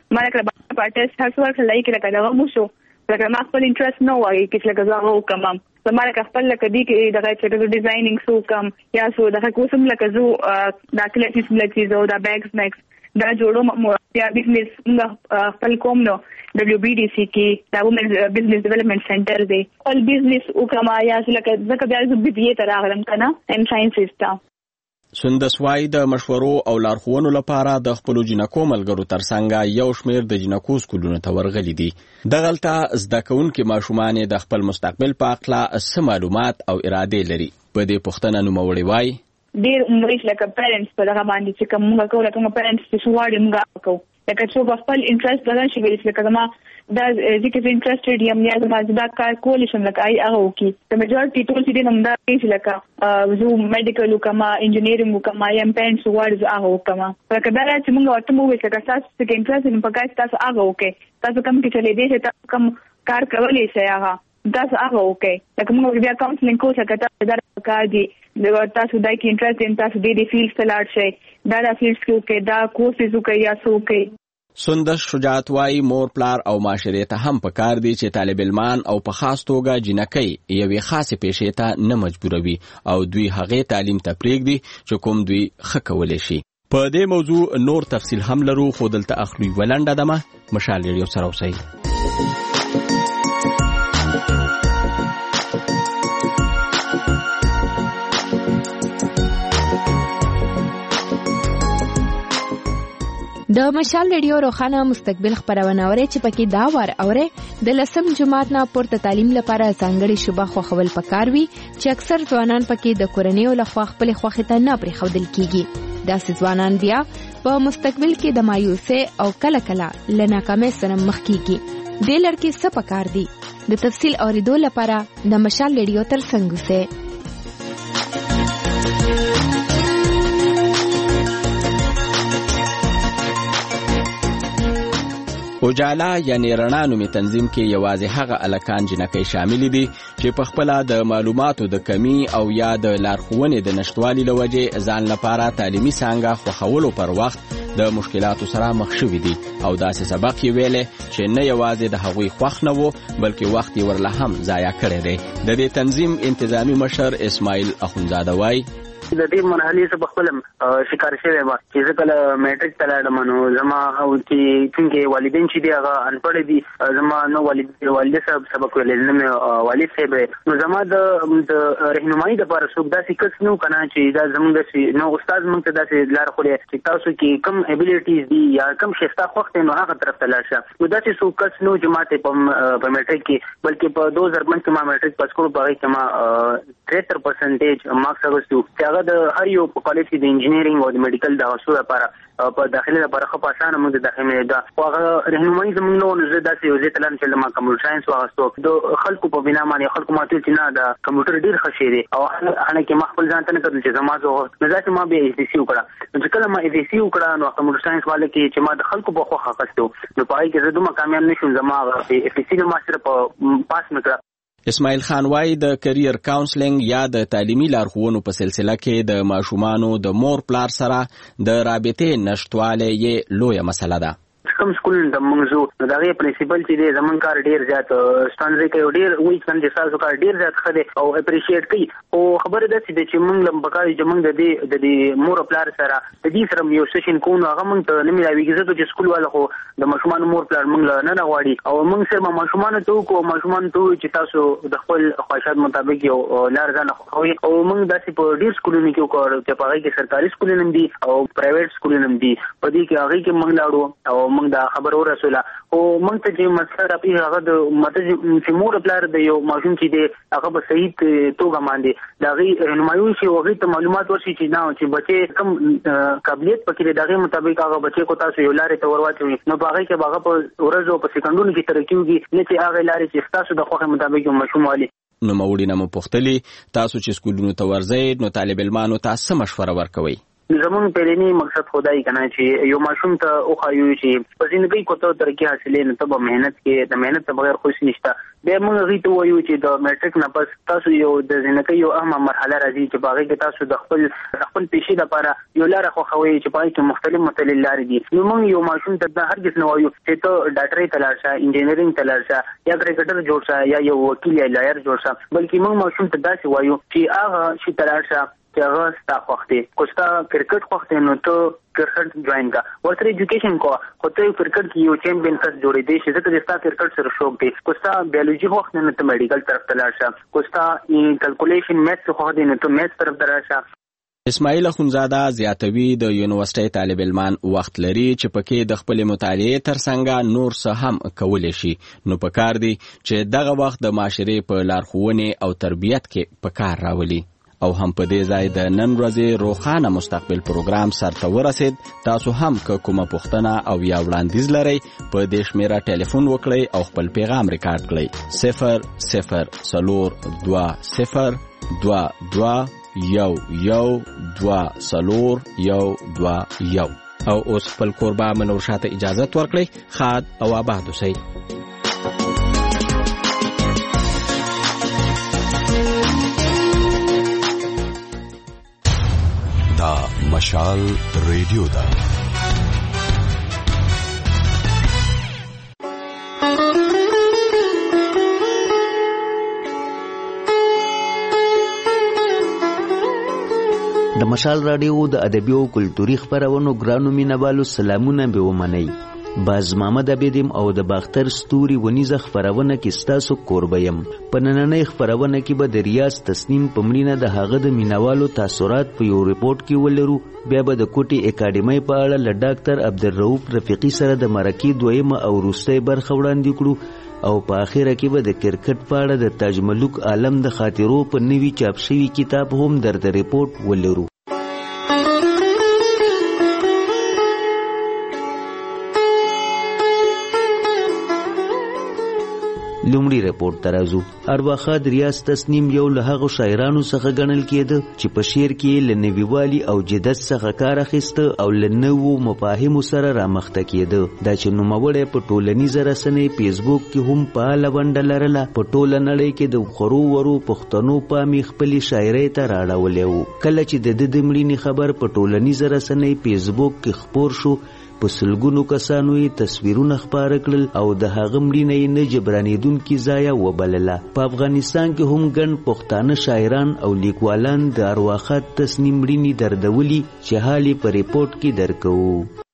Speaker 6: ما لکه په ټیسټ هر څور خلای کې لکه دا مو شو لکه ما خپل انټرست نه وایي چې لکه زه هغه کوم زما لکه خپل لکه دی کې دغه چې ډیزاینینګ سو کوم یا سو دغه کوم لکه زو دا کلیټیس ملتي زو دا بیگز میکس دا جوړو یا بزنس خپل کوم نو WBDC کې دا وومن بزنس ډیولپمنٹ سنټر دی ول بزنس او کما یا لکه ځکه بیا زه BBA ته راغلم کنه ان ساينسز ته
Speaker 4: سندسوای د مشورو او لارښوونو لپاره د خپل جنکو ملګرو ترڅنګ یو شمېر د جنکو سکولونو ته ورغلي دي دغلطه زده کوونکي ماشومان د خپل مستقبل په اړه څه معلومات او اراده لري په دې پوښتنه نوموړی وایي
Speaker 6: ډیر موږ لکه پیرنټس په دغه باندې چې کومه کوله کومه پیرنټس چې شوړې موږ کوو لکه څو په خپل انټرست بدل شي ویل لکه ما دا ځکه انټرستډ یم یا زما دا کار کولای شم لکه هغه وکي د میجورټي ټول چې نوم دا چې لکه زو میډیکل وکما انجینیرینګ وکما یم پیرنټس ورز هغه وکما لکه دا چې موږ ورته مو وکړه تاسو چې انټرست نه پکای تاسو هغه وکي تاسو کوم کې چلے دي چې کوم کار کولای شي هغه تاسو هغه وکي لکه موږ بیا کاونسلینګ کوو چې تاسو دا کار دي تاسو دای کې انټرست ان تاسو دې فیلډ ته لاړ شئ دا فیلډز کې وکي دا کورسز وکي یا څه وکي
Speaker 4: سندس شجاعت وايي مور پلار او معاشره ته هم پکار دي چې طالب علمان او په خاص توګه جنکۍ یوې خاصه پیښې ته نه مجبوروي او دوی هغه تعلیم ته پریږدي چې کوم دوی خکولې شي په دې موضوع نور تفصیل هم لرو خو دلته اخلي ولنده دمه مشال ریډیو سره اوسئ
Speaker 5: د مشال ریډیو روخانه مستقبل خبرونه اوري چې پکې دا وار اوري د لسم جماعت نه پورته تعلیم لپاره ځانګړي شوبه خوښول پکار وي چې اکثر ځوانان پکې د کورنۍ او لخوا خپل خوښه ته نه پرې خودل کیږي داسې ځوانان بیا په مستقبل کې د مایوسه او کله کله لناکامۍ سره مخ کیږي د لړکې څه پکار دي د تفصیل اوریدو لپاره د مشال ریډیو ترڅنګ اوسئ
Speaker 4: اجالا یعنی رڼا نومي تنظیم کې یوازې هغه الکان جنکۍ شامل دي چې په خپل د معلوماتو د کمی او یا د لارښوونې د نشټوالي لوجې ځان لپاره تعلیمي څنګه خوښولو پر وخت د مشکلاتو سره مخ شوي دي او داسې سبق یې ویلې چې نه یوازې د هغوی خوښ نه وو بلکې وخت یې ورله هم ضایع کړی دی د دې تنظیم انتظامی مشر اسماعیل اخونزاده وایي
Speaker 8: د دې مرحلې څخه خپل شکار شوی و چې زه کله میټرک ته لاړم نو زما او چې څنګه والدین چې دی هغه انپړ دي زما نو والد صاحب سبق ویل نه والد صاحب نو زما د رهنمایي لپاره څوک داسې کس نو کنه چې دا زموږ نو استاد موږ ته داسې لار خوري چې تاسو کې کم ابیلیټیز دي یا کم شستا خوښ نو هغه طرف ته لاړ شه نو داسې څوک کس نو چې ماته په میټرک کې بلکې په 2005 کې ما میټرک پاس کړو په هغه کې ما 73% مارکس اغوستو د هر یو په کالج کې د انجینیرینګ او د میډیکل د حصول لپاره په داخلي لپاره خو پاسانه موږ د داخلي دا هغه رهنمایي زموږ نو زه داسې یو ځای تلم چې ما کمپیوټر ساينس واغستو د خلکو په بنا باندې خلکو ماته چې نه د کمپیوټر ډیر ښه دی او هغه کې ما خپل ځان ته نه کړل چې زما زه ځکه ما به ECC وکړه چې کله ما ECC وکړه نو کمپیوټر ساينس والے کې چې ما د خلکو په خوخه خستو نو پای کې زه دومره کامیاب نشم زما ECC نه ما صرف پاس نکړه
Speaker 4: اسماعیل خان وای د کرییر کاونسلینګ یا د تعلیمي لارښوونو په سلسله کې د ماشومانو د مور پلار سره د رابطې نشټواله یې لویه مسله ده
Speaker 8: کوم سکول د منځو د هغه پرنسپل چې د زمون کار ډیر زیات ستانځي کوي ډیر وایي چې تاسو کار ډیر زیات خده او اپریشیټ کوي او خبره ده چې موږ لم بقای چې موږ د مور پلار سره د دې سره یو سیشن کوو هغه موږ ته نه ملایوي چې سکول والا خو د ماشومان مور پلار موږ نه غواړي او موږ سره ماشومان ته کو ماشومان ته چې تاسو د خپل خواهشات مطابق یو لار ځان خوي او موږ داسې په ډیر سکولونو کې وکړو چې په هغه کې سرکاري سکولونه دي او پرایویټ سکولونه دي په دې کې هغه کې موږ لاړو او دا خبر ورسوله او موږ ته چې مسله راپی هغه د مته چې مور پلار د یو ماشوم چې دی هغه په صحیح توګه باندې دا غي رهنمایي شي او غي ته معلومات ورشي چې نه چې بچي کم قابلیت پکې دغه مطابق هغه بچي کو تاسو یو لارې ته ورواچوي نو هغه کې هغه په ورځو په سکندونو کې ترکیږي نه چې هغه لارې چې تاسو د خوښه مطابق ماشوم والی
Speaker 4: نو موري نه مو پختلی تاسو چې سکولونو ته ورځئ نو طالب علمانو تاسو مشوره ورکوي
Speaker 8: زمون پرېنی مقصد خدای کنه چې یو ماشوم ته او خایو چې په ژوندۍ کوته ترقی حاصلې نه ته مهنت کې د مهنت بغیر خوش نشته به موږ غي ته وایو چې د میټریک نه پس تاسو یو د ژوندۍ یو اهمه مرحله راځي چې باغې کې تاسو د خپل پیشي لپاره یو لار خو خوي چې پای کې مختلف لارې دي. نو موږ یو ماشوم ته د هرګز نه وایو چې ته ډاکټري ته لاړ شه، انجینرینګ ته لاړ شه، یا کرکټر جوړ شه، یا یو وکیل یا لایر جوړ شه، بلکې موږ ماشوم ته داسې وایو چې هغه شي ته لاړ شه چې هغه ستا خوښ دی. کو ستا کرکټ خوښ دی نو ته کرکټ جوائن کا، ورته ایجوکیشن کو، خو ته کرکټ کې یو چیمپیئن کس جوړې دی چې ځکه ستا کرکټ سره شوق دی. کو ستا بیولوژي خوښ دی نو ته میډیکل طرف ته لاړ شه، کو ستا کیلکولیشن میث خوښ دی نو ته میث طرف ته لاړ شه.
Speaker 4: اسماعیل اخونزاده زیاتوي د یونیورسيټي طالب علمان وخت لري چې پکې د خپل مطالعې ترڅنګ نور څه هم کولای شي، نو پکار دی چې دغه وخت د معاشرې په لارښوونې او تربیت کې پکار راولي. او هم په دې ځای د نن ورځې روښانه مستقبل پروګرام سرته ورسید. تاسو هم که کومه پوښتنه او یا وړاندیز لرئ په دې شمیره ټلیفون وکړئ او خپل پیغام ریکارډ کړئ 004202011221 او اوس خپل کوربه منور شاته اجازه ورکړئ. خاد او آباد اوسئ.
Speaker 11: دا مشال ریډیو دا
Speaker 12: د مشال رادیو د ادبي او کلتوري خبرونو ګرانو مینوالو سلامونه به ومنئ. باز محمد عبیدیم او د باختر ستوري ونیزه خبرونه کې ستاسو کوربه یم. په نننۍ خبرونه کې به د ریاض تسنیم په مړینه د هغه د مینوالو تاثرات په یو ریپورت کې ولرو. بیا به د کوټي اکاډمۍ په اړه له ډاکټر عبدالرؤف رفیقي سره د مرکې دویمه او وروستۍ برخه وړاندې کړو او په اخره کې به د کرکټ په اړه د تاج ملک عالم د خاطرو په نوي چاپ شوي کتاب هم درته ریپورت ولرو. لومړی رپورټ ته راځو. ارواښاد ریاض تسنیم یو له هغو شاعرانو څخه ګڼل کېده چې په شعر کې له نویوالي او جدت څخه کار اخیسته او له نوو مفاهیمو سره رامخته کېده. دا چې نوموړی په ټولنیزه رسنۍ فیسبوک کې هم فعاله ونډه لرله. په ټوله نړۍ کې د خورو ورو پښتنو پام یې خپلې شاعرۍ ته راړولی و. کله چې د ده د مړینې خبر په ټولنیزه رسنۍ فیسبوک کې خپور شو، په سلګونو کسانو یې تصویرونه خپاره کړل او د هغه مړینه یې نه جبرانېدونکې ضایع وبلله. په افغانستان کې هم ګڼ پښتانه شاعران او لیکوالان د ارواښاد تسنیم مړینې دردولي چې حال یې په ریپورټ کې درکوو.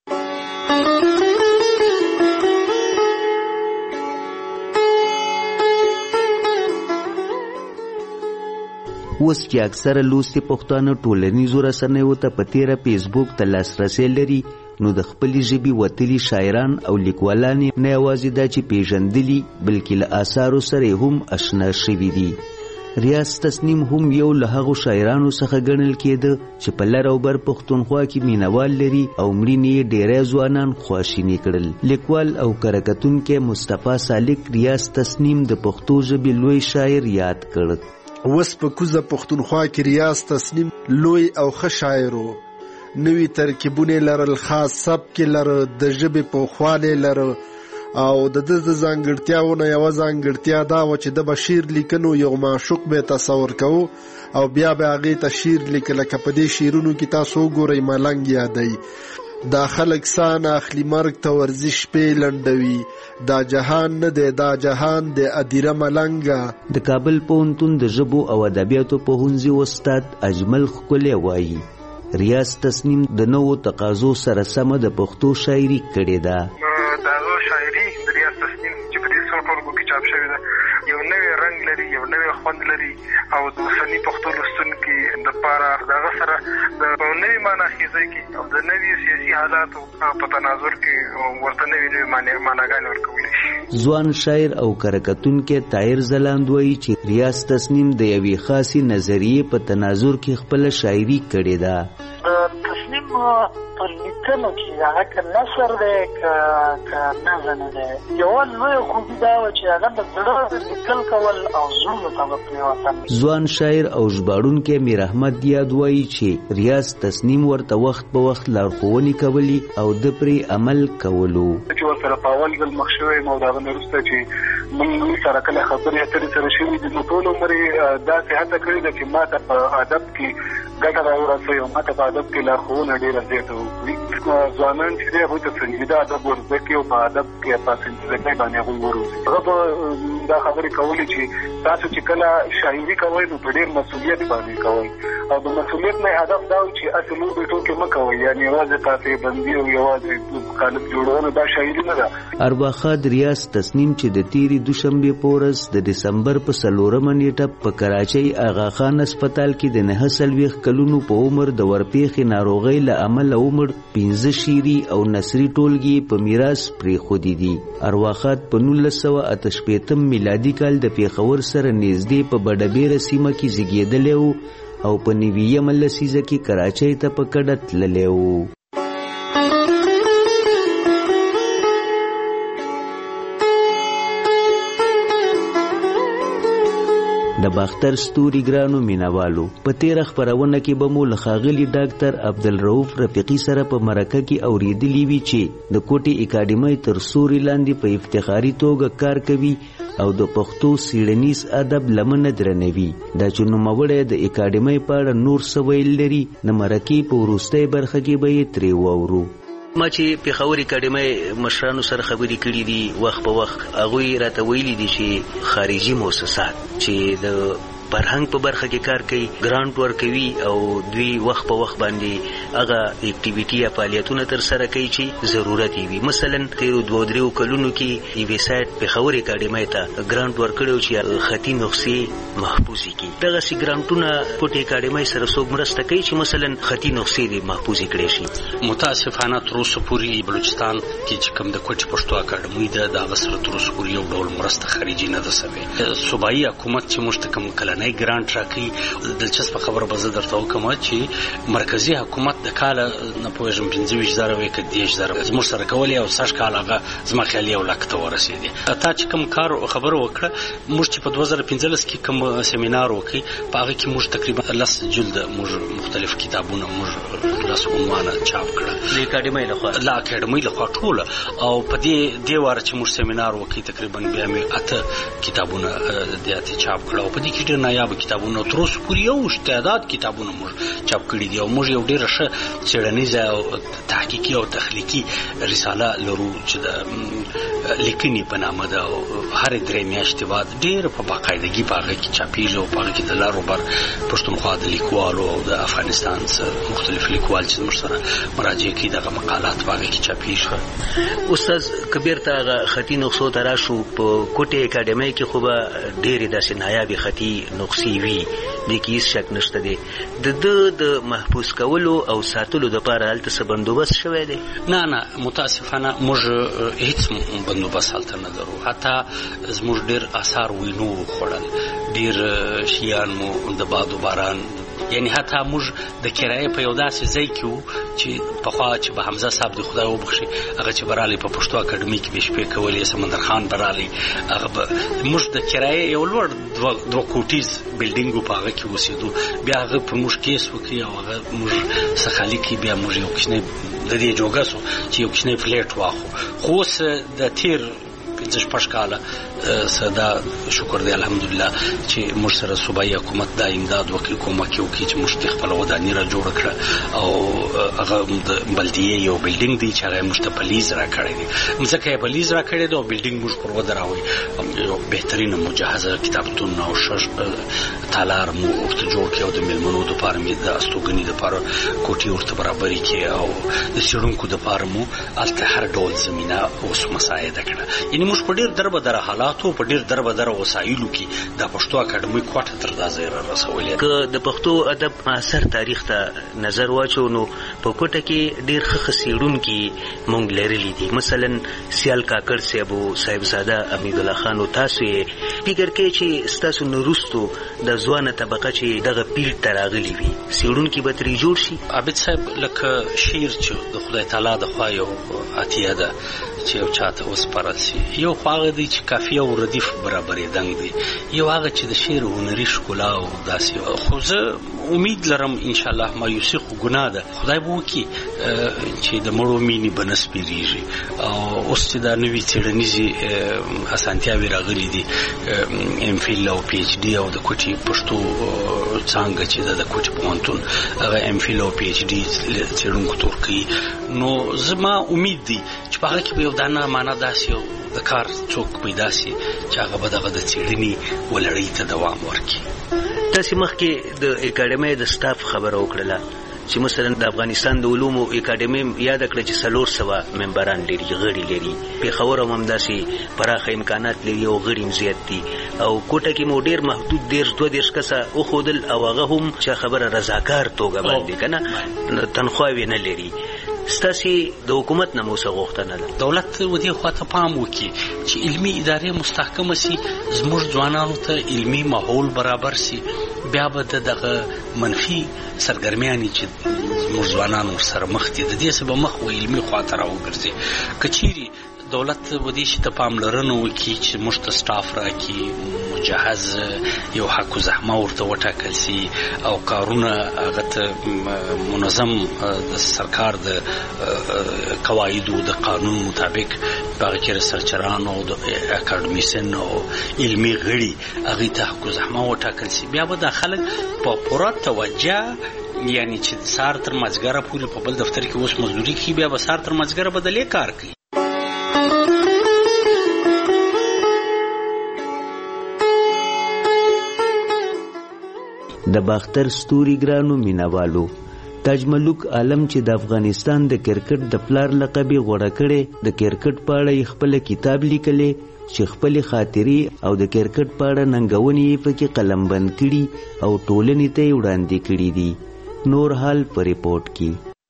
Speaker 12: اوس چې اکثره لوستي پښتانه ټولنیزو رسنیو ته په تیره فیسبوک ته لاسرسی لري، نو د خپلې ژبې وتلي شاعران او لیکوالان نه یوازې دا چې پیژندلي بلکې له آثارو سره هم اشنا شوي دي. ریاض تسنیم هم یو له هغو شاعرانو څخه ګڼل کېده چې په لر او بر پښتونخوا کې مینوال لري او مړینې یې ډېری ځوانان خواشیني کړل. لیکوال او کره مصطفی سالک ریاض تسنیم د پښتو ژبې لوی شاعر یاد کړ.
Speaker 23: اوس په کوزه پښتونخوا کې ریاض تسنیم لوی او ښه شاعر و. نوی ترکیبونه لرل، خاص سبک لرل، د ژبې پوخوالی لرل او د ځانګړتیاونه یوه ځانګړتیا دا وه چې د به شعر لیکنو یو معشوق به تصور کوو او بیا به هغې ته شعر لیکه. لکه په دې شعرونو کې تاسو وګورئ ملنګ یادوي، دا خلک سان اخلي مرګ ته ورزي شپې لنډوي، دا جهان نه دی دا جهان دی ادیره ملنګه.
Speaker 12: د کابل پوهنتون د ژبو او ادبیاتو پوهنځي استاد اجمل ښکلی وایي ریاض تسنیم د نوو تقاضو سره سمه د پښتو شاعري کړې ده.
Speaker 24: دغه شاعري د ریاض تسنیم چې په دې څو ټولګو کې چاپ شوې ده یو نوی رنګ لري، یو نوی خوند لري او د اوسني پښتو لوستونکي دپاره دغه سره د نوي معناخیزۍ کې او د نوي سیاسي حالاتو په تناظر کې ورته نوي معناګانې ورکولی شي.
Speaker 12: ځوان شاعر او کرکټونکی طاهر ځلاند وایي چې ریاض تسنیم د یوې خاصې نظریې په تناظر کې خپله شاعري کړې ده.
Speaker 25: تسنیم
Speaker 14: تعلیم په لیکنو کې هغه که نثر دی که نظم دی یوه لویه خوبي دا وه چې هغه د زړه لیکل کول او زړونو ته به پرېوتل.
Speaker 12: ځوان شاعر او ژباړونکی میر احمد یاد وایي چې ریاض تسنیم ورته وخت په وخت لارښوونې کولي او د پرې عمل کولو.
Speaker 24: چې ورسره په اول ځل مخ شوی یم او د هغه نه وروسته چې موږ سره کله خبرې اترې سره شوي دي نو ټول عمر یې داسې هڅه کړې ده چې ما ته په ادب کې ګټه راورسوي او ما ته په ادب کې لارښوونه ډېره زیاته وکړي. ځوانان چې دی هغوی ته سنجیده ادب ور زده کړي او په ادب کې په سنجیدګۍ باندې هغوی وروزي. هغه به دا خبرې کولې چې تاسو چې کله شاعري کوئ نو په ډېر مسؤلیت باندې کوئ او د مسؤلیت نه هدف دا و چې هسې لوبې ټوکې مه کوئ یعنې یوازې قافیې بندي او یوازې قالب جوړونه دا شاعري نه ده.
Speaker 12: ارواښاد ریاض تسنیم چې د تېرې دوشنبې په ورځ د دسمبر په 4مه نیټه په کراچۍ آغاخان هسپتال کې د 49 کلونو په عمر د ورپېښې ناروغۍ له امله عمر 15 شعري او نثري ټولګې په میراث پرېښودي دي. ارواښاد په 1968 میلادي کال د پېښور سره نږدې په بډبېره سیمه کې زیږېدلی و او په 90مه لسیزه کې کراچۍ ته په کډه تللی و. د باختر ستوري ګرانو مینوالو په تیره خپرونه کې به مو له ښاغلي ډاکټر عبدالرؤف رفیقي سره په مرکه کې اورېدلي وي چې د کوټې اکاډمۍ تر سوري لاندې په افتخاري توګه کار کوي او د پښتو څېړنیز ادب لمنه درنوي. دا چې نوموړی د اکاډمۍ په اړه نور څه ویل لري د مرکې په وروستۍ برخه کې به یې ترې واورو. ما چې پېښور اکاډمۍ مشرانو سره خبرې کړي دي وخت په وخت هغوی راته ویلي دي چې خارجي مؤسسات چې د فرهنګ په برخه کې کار کوي ګرانټ ورکوي او دوی وخت په وخت باندې هغه اکټیویټي یا فعالیتونه تر سره کوي چې ضرورت وي. مثلا تیرو 2-3 کلونو کې یوې سایټ پېښور اکاډمۍ ته ګرانټ ورکړی چې خطي نسخې محفوظې کړي. دغسې ګرانټونه کوټې اکاډمۍ سره څوک مرسته کوي چې مثلا خطي نسخې دې محفوظې کړی شي.
Speaker 16: متاسفانه تر اوسه پورې بلوچستان کې چې کوم د کوټې پښتو اکاډمۍ ده د هغه سره تر اوسه پورې یو ډول مرسته خارجي نه ده سوې. صوبایي حکومت چې موږ ته کوم کلنی ګرانټ راکوي دلچسپه خبره به زه درته وکړم چې مرکزي حکومت د کاله نه پوهېږم 25,000 وی که 10,000 زموږ سره کولی او سږ کال هغه زما خیال 1 لک ته ورسېدې. تا چې کوم کار خبره وکړه موږ چې په 2015 کې کوم سیمینار وکړي په هغه کې موږ تقریبا 10 جلد موږ مختلف کتابونه موږ 10 عنوانه چاپ کړه
Speaker 12: د اکاډمۍ لخوا
Speaker 16: لا اکاډمۍ لخوا ټوله او په دې واره چې موږ سیمینار وکړي تقریبا بیا مې 8 کتابونه دې چاپ کړه او په دې کې ډېر نایاب کتابونه تر اوسه پورې یو تعداد کتابونه موږ چاپ کړي دي او موږ یو ډېره ښه څېړنیزه او تحقیقي او تخلیقي رساله لرو چې د لیکنې په نامه ده او هرې 3 میاشتې بعد ډېر په باقاعدګي په هغه کې چاپېږي او په هغه کې د لاروبر پښتونخوا د لیکوالو او د افغانستان مختلف لیکوال چې موږ سره مراجعه کوي دغه مقالات په هغه کې چاپېږي.
Speaker 12: استاد کبیر ته هغه خطي نسخو ته راشو په کوټې اکاډمۍ کې خو به ډېرې داسې نایابې خطي نسخې وي دې کې هېڅ شک نشته دی. د محفوظ کولو او ساتلو دپاره هلته څه بندوبست شوی دی؟
Speaker 16: نه متاسفانه موږ هېڅ بندوبست هلته نه لرو. حتی زموږ ډېر اثار وینو خوړل ډېر شیان مو د باد و باران یعنی حتی موږ د کرایې په یو داسې ځای کې وو چې پخوا چې به حمزه صاحب د خدای وبخښي هغه چې به رالی په پښتو اکاډمۍ کې به شپې کولې سمندر خان به رالی هغه به موږ د کرایې یو لوړ 2 کوټیز بلډینګ په هغه کې اوسېدو بیا هغه پر موږ کیس وکړي او هغه موږ څه خالي کړي بیا موږ یو کوچنی د دې جوګه سو چې یو کوچنی فلیټ واخو خو اوس د تیر 15 کاله صدا شکر دی الحمدلله چې موږ سره صوبایي حکومت دا امداد وکړي کومک وکړي چې موږ خپل ودانۍ را جوړ کړه او هغه د بلدیې یو بلډینګ دی چې هغه موږ ته په لیز را کړی دی ځکه یې په لیز را کړی دی او بلډینګ موږ پر ودراوی یو بهترینه مجهزه کتابتون او تالار مو ورته جوړ کړی او د میلمنو دپاره مې د استوګنې دپاره کوټې ورته برابرې کړې او د څېړونکو دپاره مو هلته هر ډول زمینه اوس مساعده کړه. یعنې زموږ په ډیر دربدر حالاتو په ډیر دربدر وسایلو کې د پښتو اکاډمي کوټه تر دازه رسولې.
Speaker 12: که د پښتو ادب معاصر تاریخ ته نظر واچو نو په کوټه کې ډیر ښه څېړونکي مونږ لرلي دي. مثلا سیال کاکړ صاحب او صاحبزاده حمید الله خان او تاسو یې فکر کې چې ستاسو نورستو د ځوانه طبقه چې دغه پیل ته راغلي وي څېړونکي به ترې جوړ شي.
Speaker 16: عابد صاحب لکه شعر چې د خدای تعالی د خوا یو عطیه ده چې یو چاته وسپارل شي، یو خو هغه دی چې کافیه او ردیف برابرې دنګ دی، یو هغه چې د شعر هنري ښکلا او داسې. خو زه امید لرم انشاءالله مایوسي خو ګناه ده، خدای به وکړي چې د مړو مینې به نه سپېرېږي. او اوس چې دا نوي څېړنیزې اسانتیاوې راغلي دي، ام فیل او پی ایچ ډي او د کوټې پښتو څانګه چې ده د کوټې پوهنتون هغه ام فیل او پی ایچ ډي څېړونکو ته ورکوي، نو زما امید دی چې په هغه کې به یو دانه معنا داسې یو د کار څوک پیدا شي چې هغه به دغه د څېړنې ولړۍ ته دوام ورکړي.
Speaker 12: تاسې مخکې د اکاډمۍ د سټاف خبره وکړله چې مثلا د افغانستان د علومو اکاډمۍ یاد کړه چې 400 ممبران لري، غړي لري. پېښور هم داسې پراخه امکانات لري او غړي هم زیات دي. او کوټه کې مو ډېر محدود 1.5 کسه وښودل او هغه هم چې خبره رضاکار توګه باندې که نه تنخواوې نه لري. ستاسې د حکومت نه مو څه غوښتنه ده؟
Speaker 16: دولت ودې خواته پام وکړي چې علمي ادارې مستحکمه سي، زموږ ځوانانو ته علمي ماحول برابر سي، بیا به دغه منفي سرګرمیانې چې زموږ ځوانان ورسره مخ دي د دې څه به مخ و علمي خواته راوګرځي. که چیرې دولت ودې شي ته پاملرنه وکړي چې موږ ته سټاف راکړي، مجهز یو حق زحمه ورته وټاکل سي او کارونه هغه ته منظم د سرکار د قواعدو د قانون مطابق هغه کې ریسرچران او د اکاډمیسن او علمي غړي هغه ته حق زحمه وټاکل سي، بیا به د خلک په پوره توجه یعنی چې سار تر مازګره پورې په بل دفتر کې اوس مزدوري کوي، بیا به سار تر مازګره بدلې کار کوي.
Speaker 12: د باختر ستوري ګرانو مینوالو، تاج ملک عالم چې د افغانستان د کرکټ د پلار لقب غوړه کړي، د کرکټ په اړه خپل کتاب لیکلی چې خپل خاطرې او د کرکټ په اړه ننګونې پکې قلمبند کړي او ټولنې ته وړاندې کړي دي. نور حال په ریپورت کې.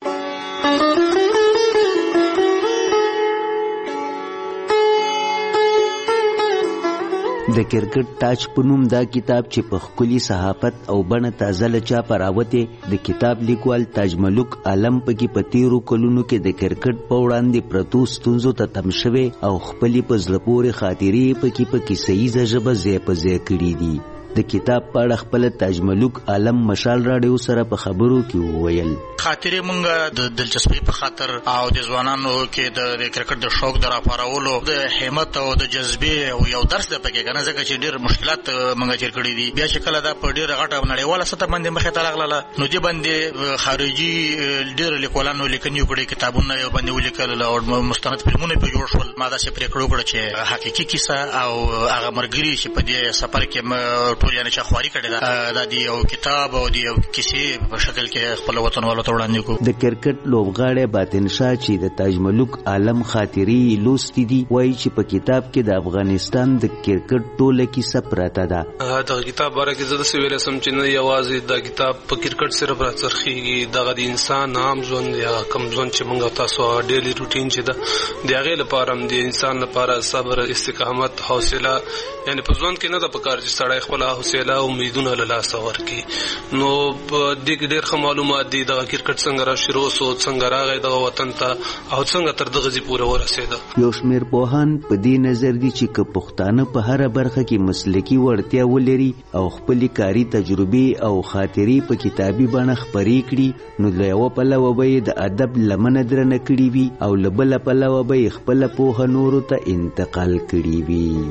Speaker 12: د کرکټ تاج په نوم دا کتاب چې په ښکلي صحافت او بڼه تازه له چاپه راوتې، د کتاب لیکوال تاج ملک عالم پکې په تیرو کلونو کې د کرکټ په وړاندې پرتو ستونزو ته تم شوی او خپلې په زړه پورې خاطرې پکې په کیسه ییزه ژبه ځای په ځای کړي دي. د کتاب په اړه خپل تاج ملک عالم مشال راډیو سره په خبرو کې وویل:
Speaker 15: خاطرې مونږ د دلچسپۍ په خاطر او د ځوانانو کې د کرکټ د شوق د راپارولو د همت او د جذبې او یو درس د پکې کنه، ځکه چې ډېر مشکلات مونږ تیر کړي دي. بیا چې کله دا په ډېر غټه نړیواله سطح باندې مخې ته راغله نو دې باندې خارجي ډېر لیکوالانو لیکنې وکړي، کتابونه یې باندې ولیکل او مستند فلمونه پرې جوړ شول. ما داسې پرېکړه وکړه چې حقیقي کیسه او هغه مرګري چې په دې سفر کې ټول یعنې چې خواري کړې ده دا د یو کتاب او د یو کیسې په شکل کې خپل وطنوالو ته وړاندې کړو.
Speaker 12: د کرکټ لوبغاړی باطن شاه چې د تاج ملک عالم خاطرې لوستې دي وایي چې په کتاب کې د افغانستان د کرکټ ټوله کیسه پرته ده.
Speaker 17: دغه کتاب باره کې زه داسې ویلی سم چې نه یوازې دا کتاب په کرکټ صرف راڅرخېږي، دغه د انسان عام ژوند یا کم ژوند چې موږ تاسو ډیلی روټین چې ده د هغې لپاره هم د انسان لپاره صبر، استقامت، حوصله، یعنې په ژوند کې نه ده پکار چې سړی خپله حوصله او امیدونه له لاسه ورکړي. نو په دې کې ډېر ښه معلومات دي دغه کرکټ څنګه را شروع سو، څنګه راغی دغه وطن ته او څنګه تر دغه ځای پورې ورسېده.
Speaker 12: یو شمېر پوهان په دې نظر دي چې که پښتانه په هره برخه کې مسلکي وړتیا ولري او خپلې کاري تجربې او خاطرې په کتابي بڼه خپرې کړي نو له یوه پلوه به یې د ادب لمنه درنه کړې وي او له بله پلوه به یې خپله پوهه نورو ته انتقال کړې وي.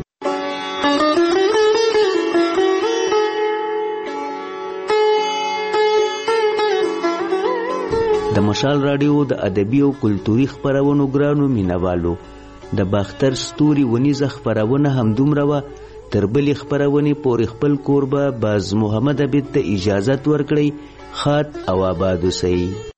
Speaker 12: د مشال راډیو د ادبي او کلتوري خپرونو ګرانو مینوالو، د باختر ستوري ونیزه خپرونه همدومره وه. تر بلې خپرونې پورې خپل کوربه باز محمد عبید ته اجازت ورکړئ. ښاد او آباد اوسئ.